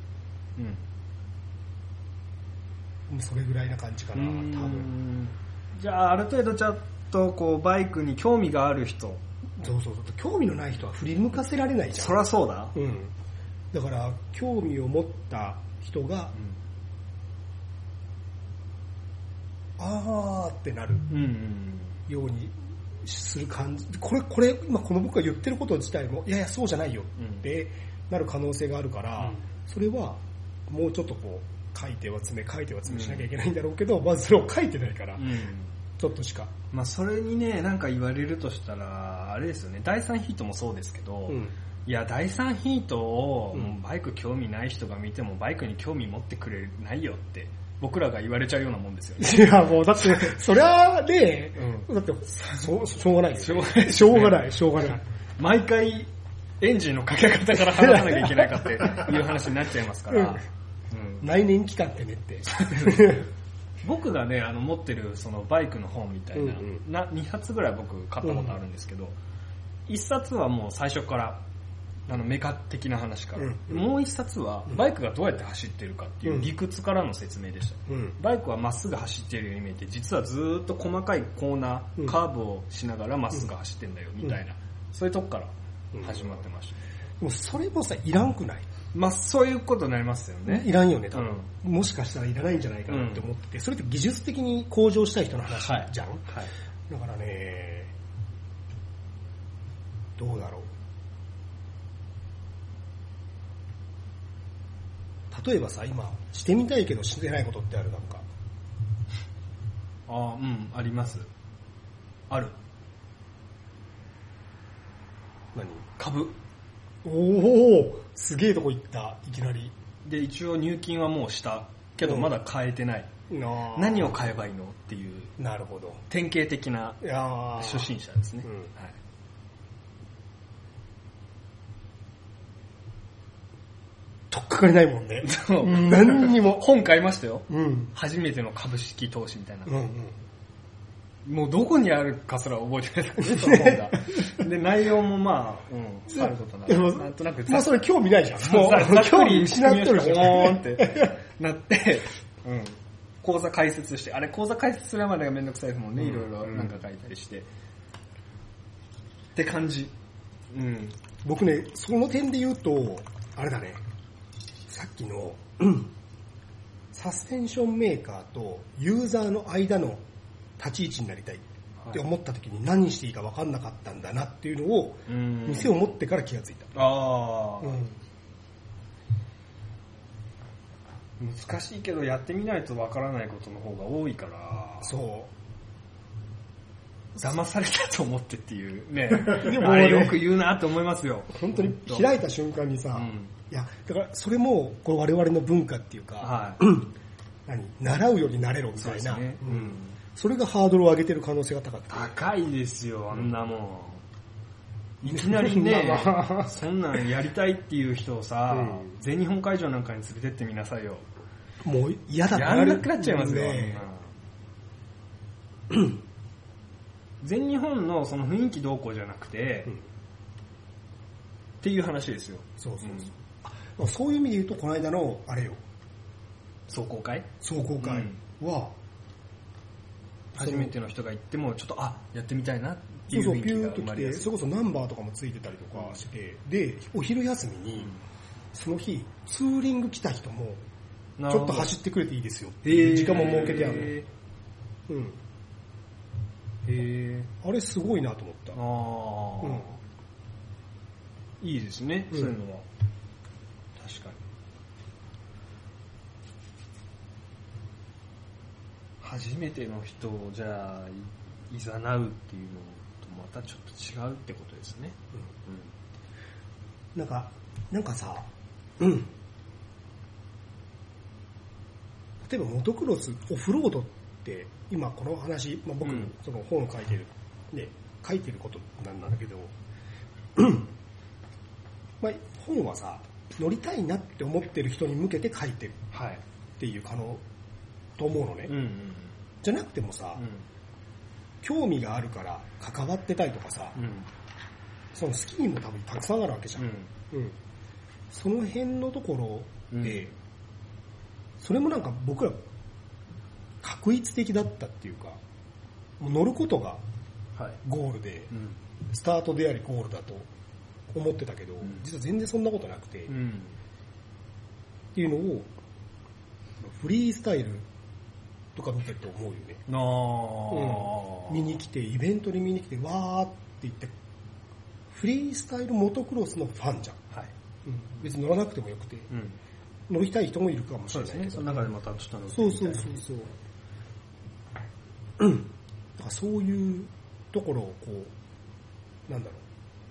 うん、それぐらいな感じかな多分。 じゃあある程度ちゃんとこうバイクに興味がある人、 そうそうそう、興味のない人は振り向かせられないじゃん。 そりゃそうだ、 うん、だから興味を持った人が、うん、あーってなるようにする感じ。これこれ今この僕が言ってること自体もいやいやそうじゃないよってなる可能性があるから、うん、それはもうちょっとこう書いては詰め書いては詰めしなきゃいけないんだろうけど、うん、まずそれを書いてないから、うん、ちょっとしか。 まあそれにねなんか言われるとしたらあれですよね。だいさんヒートもそうですけど、うん、いやだいさんヒートを、うん、バイク興味ない人が見てもバイクに興味持ってくれないよって僕らが言われちゃうようなもんですよね。 いやもうだってそりゃあね、うん、だってしょしょうがないよ、ね、しょうがないしょうがないしょうがない毎回エンジンのかけ方から話さなきゃいけないかっていう話になっちゃいますから、うんうん、 内燃機関ってねって僕がねあの持ってるそのバイクの本みたいな、うんうん、なにはつぐらい僕買ったことあるんですけど、うん、いっさつはもう最初からあのメカ的な話から、うんうん、もう一冊はバイクがどうやって走ってるかっていう理屈からの説明でした、うん、バイクはまっすぐ走ってるように見えて実はずっと細かいコーナー、うん、カーブをしながらまっすぐ走ってんだよみたいな、うん、そういうとこから始まってました、ね、 でもそれもさいらんくない？ まあそういうことになりますよね。 いらんよね多分、うん、もしかしたらいらないんじゃないかなって思ってて、それって技術的に向上したい人の話じゃん、はいはい、だからねどうだろう。例えばさ今してみたいけどしてないことってある？なんかああうんありますある何？ 株。 おお、すげえとこ行った、いきなり。 で、一応入金はもうしたけどまだ買えてない。うん、何を買えばいいのっていう。 なるほど。 典型的な初心者ですね。うん、はい。 とっかかりないもんね。何にも。 本買いましたよ。うん。初めての株式投資みたいな。うんうん、もうどこにあるかすら覚えてないですね、その本が。で、内容もまあ、うん、あることなる。なんとなく。 もうそれ興味ないじゃん。 もう、ざっくり失ってるじゃん。おーんってなって、うん。講座解説して、あれ講座解説するまでがめんどくさいですもんね、うん、いろいろなんか書いたりして。って感じ。 うん。僕ね、その点で言うと、あれだね。さっきの、うん、サスペンションメーカーとユーザーの間の立ち位置になりたいって思った時に何していいか分かんなかったんだなっていうのを店を持ってから気がついた。ああ、 うん、難しいけどやってみないと分からないことの方が多いから。そう。騙されたと思ってっていうね。でもあれよく言うなって思いますよ。 本当に開いた瞬間にさ、うん、いやだからそれもこう我々の文化っていうか、はい、何習うより慣れろみたいな、ね、うん、それがハードルを上げてる可能性が高くて。 高いですよあんなもん。いきなりね、そんなんやりたいっていう人をさ、うん、全日本会場なんかに連れてってみなさいよ。 もう嫌だってやらなくなっちゃいますよ。ね、全日本のその雰囲気どうこうじゃなくて、うん、っていう話ですよ。 そうそうそう。うん、そういう意味で言うとこの間のあれよ。 壮行会？ 壮行会は、 うん、初めての人が行ってもちょっとあやってみたいなっていう雰囲気が生まれやすい。 そうそうピューッと来て、それこそナンバーとかもついてたりとかして、うん、でお昼休みに、うん、その日ツーリング来た人もちょっと走ってくれていいですよっていう時間も設けてあるの。うん。へあれすごいなと思った。あ、 うん、いいですね、うん、そういうのは確かに。初めての人をじゃあいざなうっていうのとまたちょっと違うってことですね。 うんうん、なんかなんかさ、うん、例えばモトクロスオフロードって今この話、まあ、僕、うん、その本を書いてる、ね、書いてることなんだけど、まあ、本はさ乗りたいなって思ってる人に向けて書いてるっていう可能と思うのね、うんうん、じゃなくてもさ、うん、興味があるから関わってたりとかさ、うん、その好きにも多分たくさんあるわけじゃん、うんうん、その辺のところで、うん、それもなんか僕ら画一的だったっていうか、もう乗ることがゴールで、はい、うん、スタートでありゴールだと思ってたけど、うん、実は全然そんなことなくて、うん、っていうのをフリースタイルとか見てると思うよね。あ、うん、見に来てイベントに見に来てわーって言ってフリースタイルモトクロスのファンじゃん、はい、うん、別に乗らなくてもよくて、うん、乗りたい人もいるかもしれないけど、そうですね、 その中でまたちょっと乗ってみたい。そうそうそうそう、うん、だからそういうところをこうなんだろう、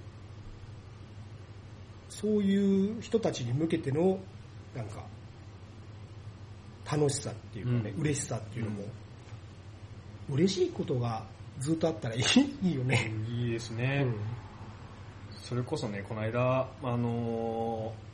そういう人たちに向けてのなんか楽しさっていうかね、うん、嬉しさっていうのも、うん、嬉しいことがずっとあったらいい、いいよね、 うん、いいですね、うん、それこそねこの間あのー、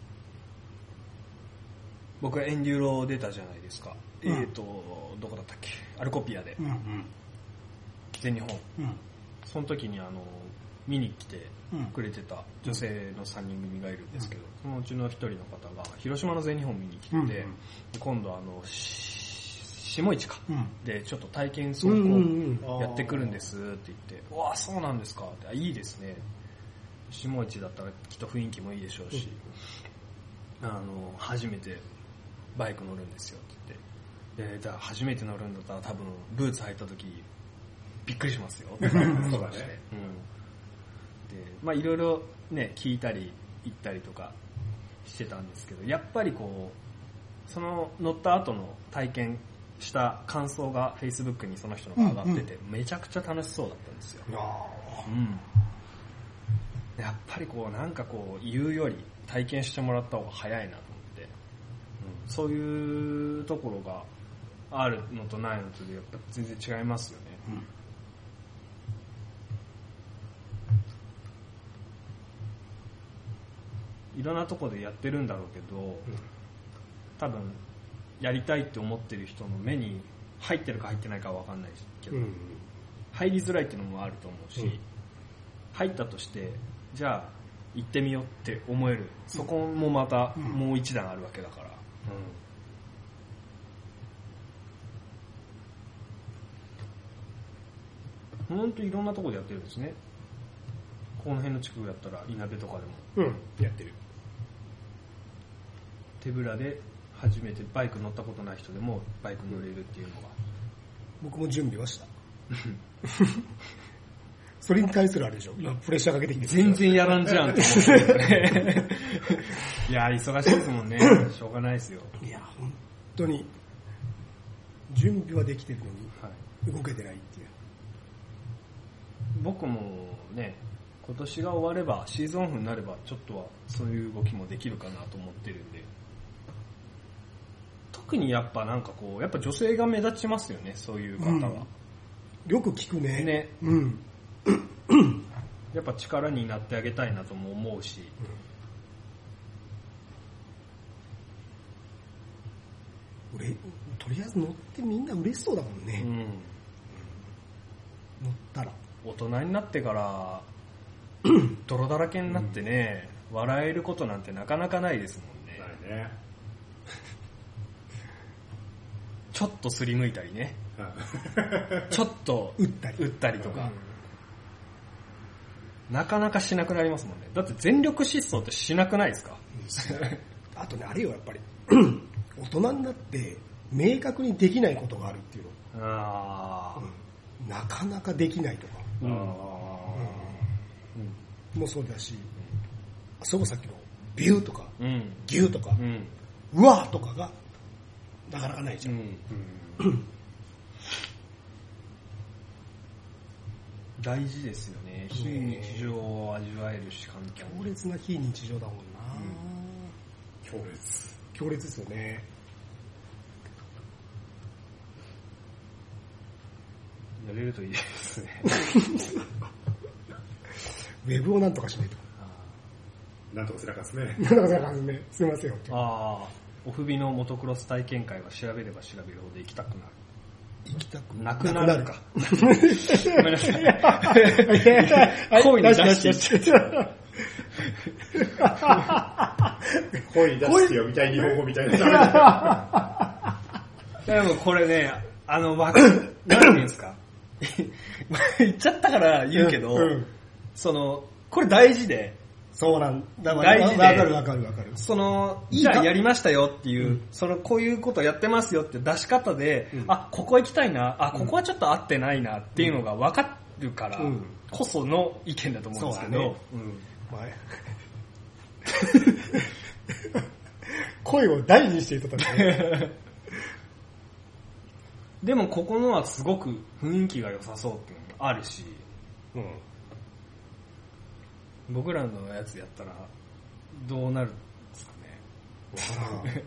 僕はエンデューロ出たじゃないですか、うん、えーとどこだったっけ、アルコピアで、うんうん、全日本、うん、その時にあの見に来てくれてた女性のさんにん組がいるんですけど、うん、そのうちのひとりの方が広島の全日本見に来てて、うんうん、今度あの下市か、うん、でちょっと体験走行やってくるんですって言って、うわそうなんですかって、いいですね、下市だったらきっと雰囲気もいいでしょうし、うん、あの初めてバイク乗るんですよって言って、でじゃあ初めて乗るんだったら多分ブーツ履いた時びっくりしますよそうだね、うん、でまあいろいろね聞いたり行ったりとかしてたんですけど、やっぱりこうその乗った後の体験した感想が Facebook にその人のが上がってて、うんうん、めちゃくちゃ楽しそうだったんですよ、うん、 やっぱりこうなんかこう言うより体験してもらった方が早いなと思って、うん、そういうところがあるのとないのとでやっぱ全然違いますよね、うん、いろんなところでやってるんだろうけど、うん、多分やりたいって思ってる人の目に入ってるか入ってないかは分かんないけど、うん、入りづらいっていうのもあると思うし、うん、入ったとしてじゃあ行ってみようって思える、そこもまたもう一段あるわけだから、うん、ほんといろんなところでやってるんですね。この辺の地区やったら稲部とかでも、 うん、やってる。 手ぶらで初めてバイク乗ったことない人でもバイク乗れるっていうのが、 僕も準備はしたそれに対するあれでしょ、今プレッシャーかけてきて全然やらんじゃんって思ってねいや忙しいですもんねしょうがないですよ。 いや本当に準備はできてるのに、はい、動けてないっていう。 僕もね今年が終わればシーズンオフになればちょっとはそういう動きもできるかなと思ってるんで、特にやっぱなんかこうやっぱ女性が目立ちますよね、そういう方は、うん、 よく聞くね。 ね、 うん、 やっぱ力になってあげたいなとも思うし、 うん、俺とりあえず乗ってみんな嬉しそうだもんね、うん、乗ったら大人になってから泥だらけになってね、うん、笑えることなんてなかなかないですもんね。 ないねちょっとすりむいたりねちょっと打ったり打ったりとか、うん、なかなかしなくなりますもんね。だって全力疾走ってしなくないですかあとねあれよやっぱり大人になって明確にできないことがあるっていうの。あ、うん、なかなかできないとか、うん、あ、うん、もうそうだし、あそこさっきのビューとか、うん、ギューとか、うん、うわーとかがなかなかないじゃん、うんうん、 大事ですよね。非日常を味わえるし、環境強烈な非日常だもんな、 うん、強烈強烈ですよね。 やれるといいですねウェブをなんとかしないと。 なんとかせなかすねなんとかせなかすね。すいませんよ。 ああ、オフビのモトクロス体験会は調べれば調べるほど行きたくなる。 行きたくなくなるか。ごめんなさい。 声に出して声に出してよみたい日本語みたいな。 でもこれね、あの、わかる、なんて言うんですか言っちゃったから言うけど、うんうん、その、これ大事で、 そうなんだ。 大事で、 わかるわかるわかる。 その、じゃあやりましたよっていう、うん、その、こういうことやってますよって出し方で、うん、あ、ここ行きたいな、あ、ここはちょっと合ってないなっていうのが分かるからこその意見だと思うんですけど、ね、うん、 声を大事にしていたとね。 でもここのはすごく雰囲気が良さそうっていうのもあるし、うん、僕らのやつやったらどうなるんですかね。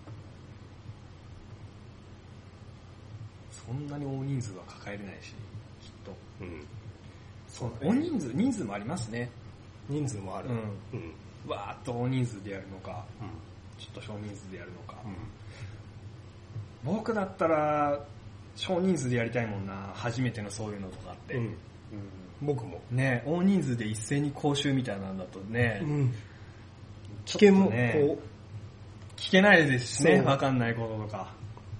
そんなに大人数は抱えれないし、きっと、うん、そうね、大人数人数もありますね。 人数もある、うんうん、わーっと大人数でやるのか、うん、ちょっと少人数でやるのか、うん、僕だったら少人数でやりたいもんな。初めてのそういうのとかって、うんうん、 僕もね、大人数で一斉に講習みたいなんだとね、うん、 危険もね、こう聞けないですしね、分かんないこととか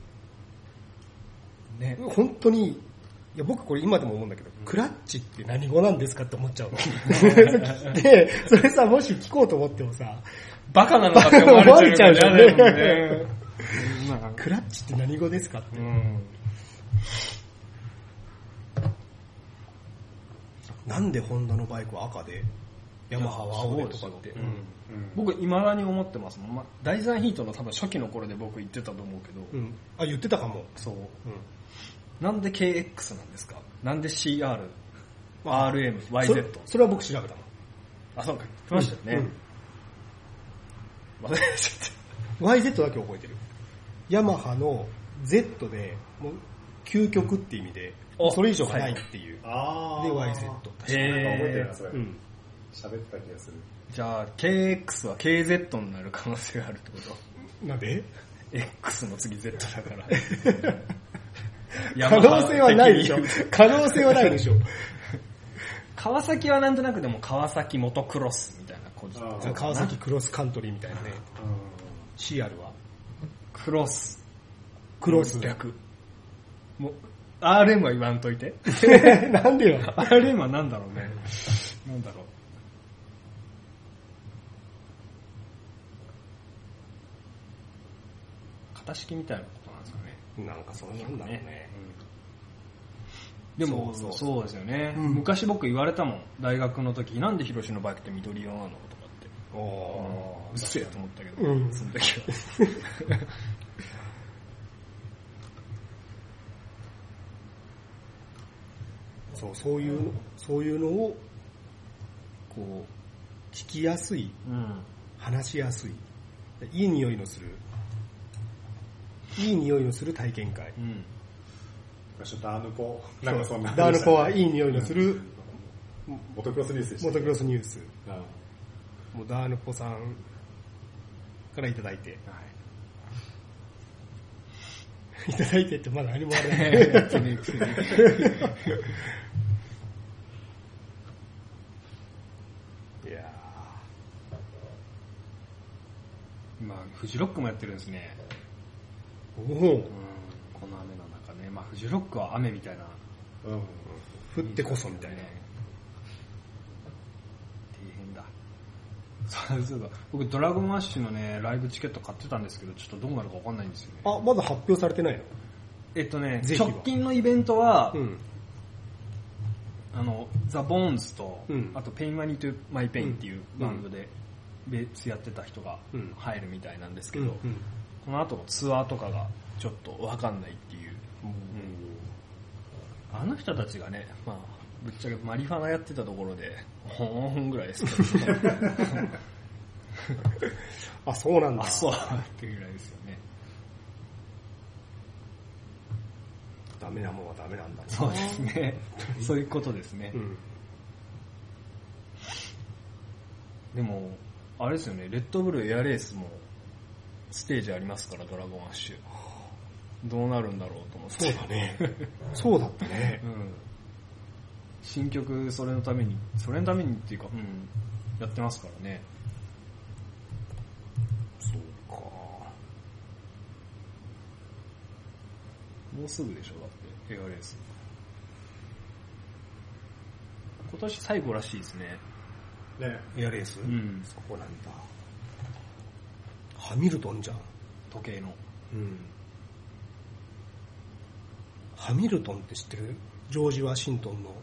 ね。本当に、いや僕これ今でも思うんだけど、うん、クラッチって何語なんですかって思っちゃうの。で、それさ、もし聞こうと思ってもさ、 バカなのかって思われちゃうじゃんね。 クラッチって何語ですかって。うん、なんでホンダのバイクは赤でヤマハは青でとかって、うんうん、 僕未だに思ってますもん、ま、第三ヒートの多分初期の頃で僕言ってたと思うけど、 うん、あ、言ってたかも。 そう、うん、なんで ケーエックス なんですか、なんで シーアール、アールエム、ワイゼット。 それは僕調べたあ、そうか、来ましたよね。うん、忘れちゃった。 ワイゼット だけ覚えてる。ヤマハの Z で、もう、究極って意味で、それ以上がないっていう。 あで、ワイゼット。 確かに覚えてるな、それ。うん。喋った気がする。 じゃあ、ケーエックス は ケーゼット になる可能性があるってこと？ なんで ？X の次 Z だから。 可能性はないでしょ。可能性はないでしょ。 川崎はなんとなくでも川崎モトクロスみたいな感じ。 川崎クロスカントリーみたいなね。シーアール はクロス。 クロス。 略。もう、アールエム は言わんといて。 なんでよ。 アールエム はなんだろうね。なんだろう。型式みたいなことなんですかね。 なんかそうなんだろうね。 でもそうそうですよね、うん、昔僕言われたもん、大学の時なんで広島のバイクって緑色なのとかって。ああ、うっせえと思ったけど、うん、その時はそうそういうそういうのをこう聞きやすい、うん、話しやすい、いい匂いのするいい匂いのする体験会。うん、 ダーヌポなんかそんな、 ダーヌポはいい匂いのするモトクロスニュースでした、 モトクロスニュース。もうダーヌポさんからいただいて、はい、いただいてってまだ何もあれない。いや今フジロックもやってるんですね。 おお、うん、 この雨の中ね。まあフジロックは雨みたいな、 うん、降ってこそみたいな、ね、 大変だ。そうそうだ、僕ドラゴンアッシュのねライブチケット買ってたんですけど、ちょっとどうなるか分かんないんですよね。 あ、まだ発表されてないの？ えっとね、直近のイベントは、うん、あのザ・ボーンズと、うん、あとペイン・マニー・トゥ・マイ・ペインっていうバンドでベースやってた人が入るみたいなんですけど、うんうん、この後のツアーとかがちょっと分かんないっていう、うん、あの人たちがね、まあぶっちゃけマリファナやってたところでほーんぐらいですけどね。 あ、そうなんだ。 あ、そうっていうぐらいですよね。 ダメなもんはダメなんだね。 そうですね。そういうことですね。うん、でもあれですよね、レッドブルエアレースもステージありますから、ドラゴンアッシュ。どうなるんだろうと思って。 そうだね。そうだったね。うん。 新曲それのために、それのためにっていうか、うん、やってますからね。 そうか。 もうすぐでしょ、だってエアレース。今年最後らしいですね。 ね、エアレース。 うん。 そうなんだ。ハミルトンじゃん。 時計の。 うん。ハミルトンって知ってる？ジョージ・ワシントンの。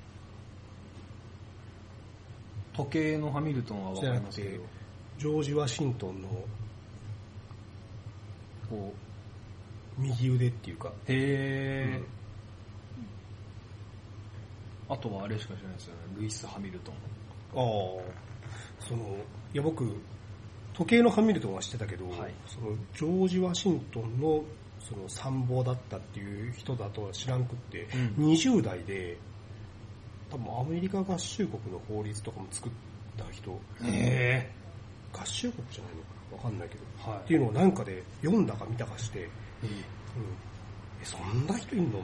時計のハミルトンは分かりますけど。 ジョージ・ワシントンのこう右腕っていうか。 へー、うん。あとはあれしか知らないですよね。ルイス・ハミルトン。 ああ。その、いや僕、時計のハミルトンは知ってたけど、はい、そのジョージ・ワシントンのその参謀だったっていう人だとは知らんくって、うん、にじゅう代で多分アメリカ合衆国の法律とかも作った人、 へー合衆国じゃないのかな、わかんないけど、 はい、 っていうのをなんかで読んだか見たかして、うん、えそんな人いんのみたいな。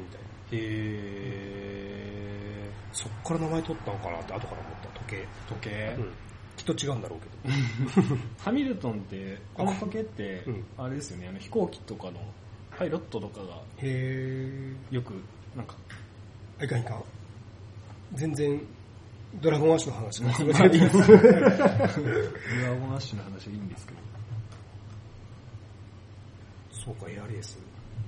へー、 そっから名前取ったのかなって後から思った。時計時計、うん、 きっと違うんだろうけど。 ハミルトンってこの時計ってあれですよね、あの飛行機とかのパイロットとかがへよくなんかいかんいかん、全然ドラゴンアッシュの話もまあいいです。ドラゴンアッシュの話はいいんですけど、 そうか、エアレース。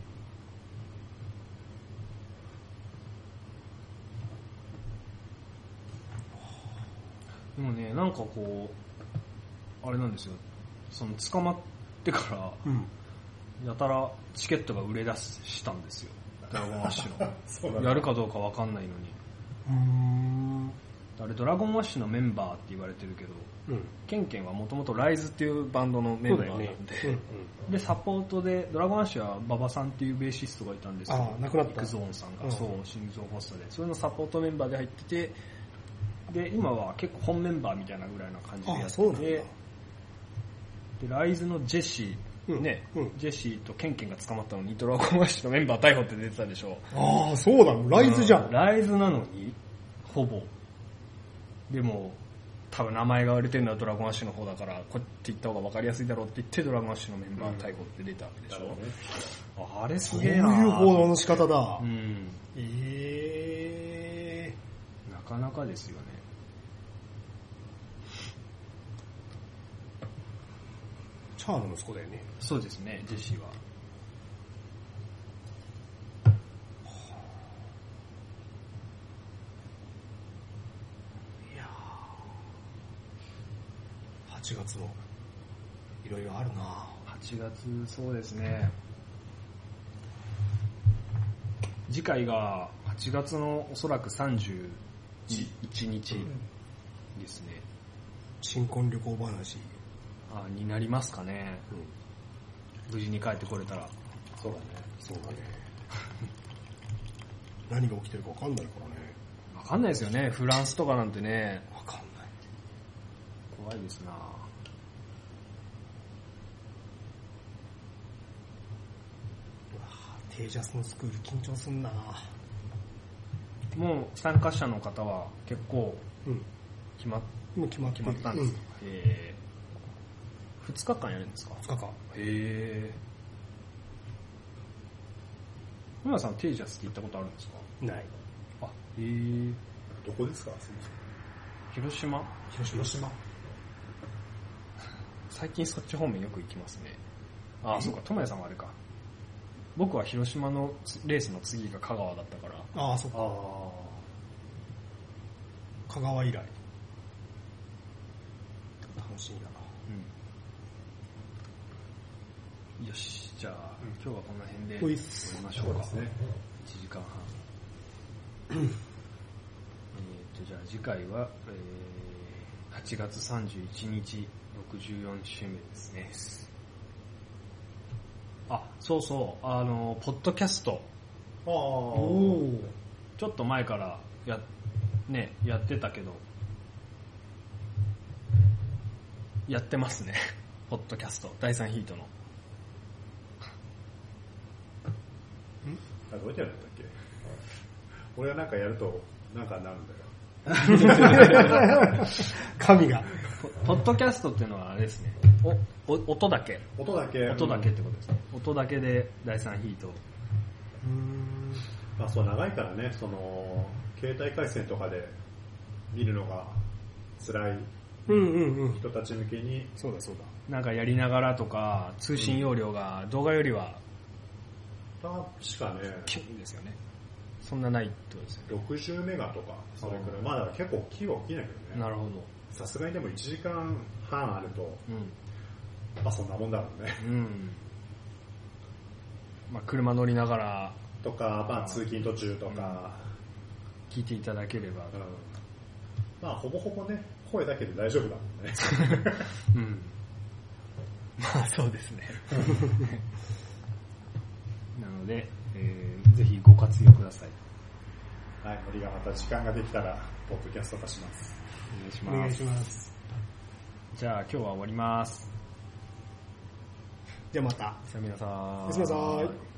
でもね、なんかこうあれなんですよ、その捕まってから、うん、やたらチケットが売れ出したんですよ、ドラゴンアッシュの。やるかどうかわかんないのに。 うーん、 あれドラゴンワッシュのメンバーって言われてるけど、うん、ケンケンはもともとライズっていうバンドのメンバーなんで、ねうんうん、でサポートでドラゴンワッシュは馬場さんっていうベーシストがいたんですけど、 亡くなったイクゾーンさんが、うん、そう心臓発作でそれのサポートメンバーで入ってて、で今は結構本メンバーみたいなぐらいな感じでやってて、でライズのジェシーね、うんうん、ジェシーとケンケンが捕まったのにドラゴンワッシュのメンバー逮捕って出てたでしょ。 ああそうなの、ライズじゃん、 うん、ライズなのにほぼでも多分名前が売れてるのはドラゴンワッシュの方だからこうやって言った方が分かりやすいだろうって言ってドラゴンワッシュのメンバー逮捕って出たわけでしょ、うん、あれすげえな、 そういう報道の仕方だ、 うん、 えー、なかなかですよね。 チャーの息子だよね。 そうですね、ジェシーは。 はちがつもいろいろあるな。はちがつそうですね。次回がはちがつのおそらくさんじゅういちにちですね。 新婚旅行話あになりますかね、うん、無事に帰ってこれたら。 そうだね、そうだね何が起きてるか分かんないからね。 分かんないですよね、フランスとかなんてね。 分かんない、 怖いですな。 テージャスのスクール緊張すんな。 もう参加者の方は結構決まっ、 うん、決ま決まったんですか、うん、へー、ふつかかんやるんですか。 ふつかかん。へえ。村さんテージャスって行ったことあるんですか。 ない。 あ、へえ。 どこですか。 広島。 広島。 最近そっち方面よく行きますね。ああ、そうか、友也さんはあれか。僕は広島のレースの次が香川だったから。 ああ、そうか。香川以来。楽しみだな。 うん。よし、じゃあ、うん、今日はこの辺で終わりましょうか。 そうですね。 いちじかんはん。えっと、じゃあ次回は、えー、はちがつさんじゅういちにちろくじゅうよんしゅうめですね。あ、そうそう、あの、ポッドキャスト。 ああ。おちょっと前からや、ね、やってたけど、やってますね。ポッドキャスト、だいさんヒートの。んあ、どうやってやるんだっけ。俺はなんかやると、なんかなるんだよ。 神が。 ポッドキャストっていうのはあれですね。お、お音だけ。 音だけ。 音だけってことですね。音だけでだいさんヒート。 うーん。 まあそう長いからね、その携帯回線とかで見るのが辛い人たち向けに、 そうだそうだ。 なんかやりながらとか通信容量が動画よりは確かね、 キュンですよね。そんなないってことですよね。 ろくじゅうメガとかそれくらい。まあだから結構大きいは大きいんだけどね。 なるほど。 さすがにでもいちじかんはんあると、うん、まあそんなもんだろうね。 うん。まあ車乗りながらとか、まあ通勤途中とか、 うん、聞いていただければ、うん、 まあほぼほぼね声だけで大丈夫だもんね。 うん。まあそうですね。なので、えー、ぜひご活用ください。 はい、森がまた時間ができたらポッドキャスト化します。 お願いします。 お願いします。 じゃあ今日は終わります。 じゃあまた。 さあ皆さん。 おやすみなさい。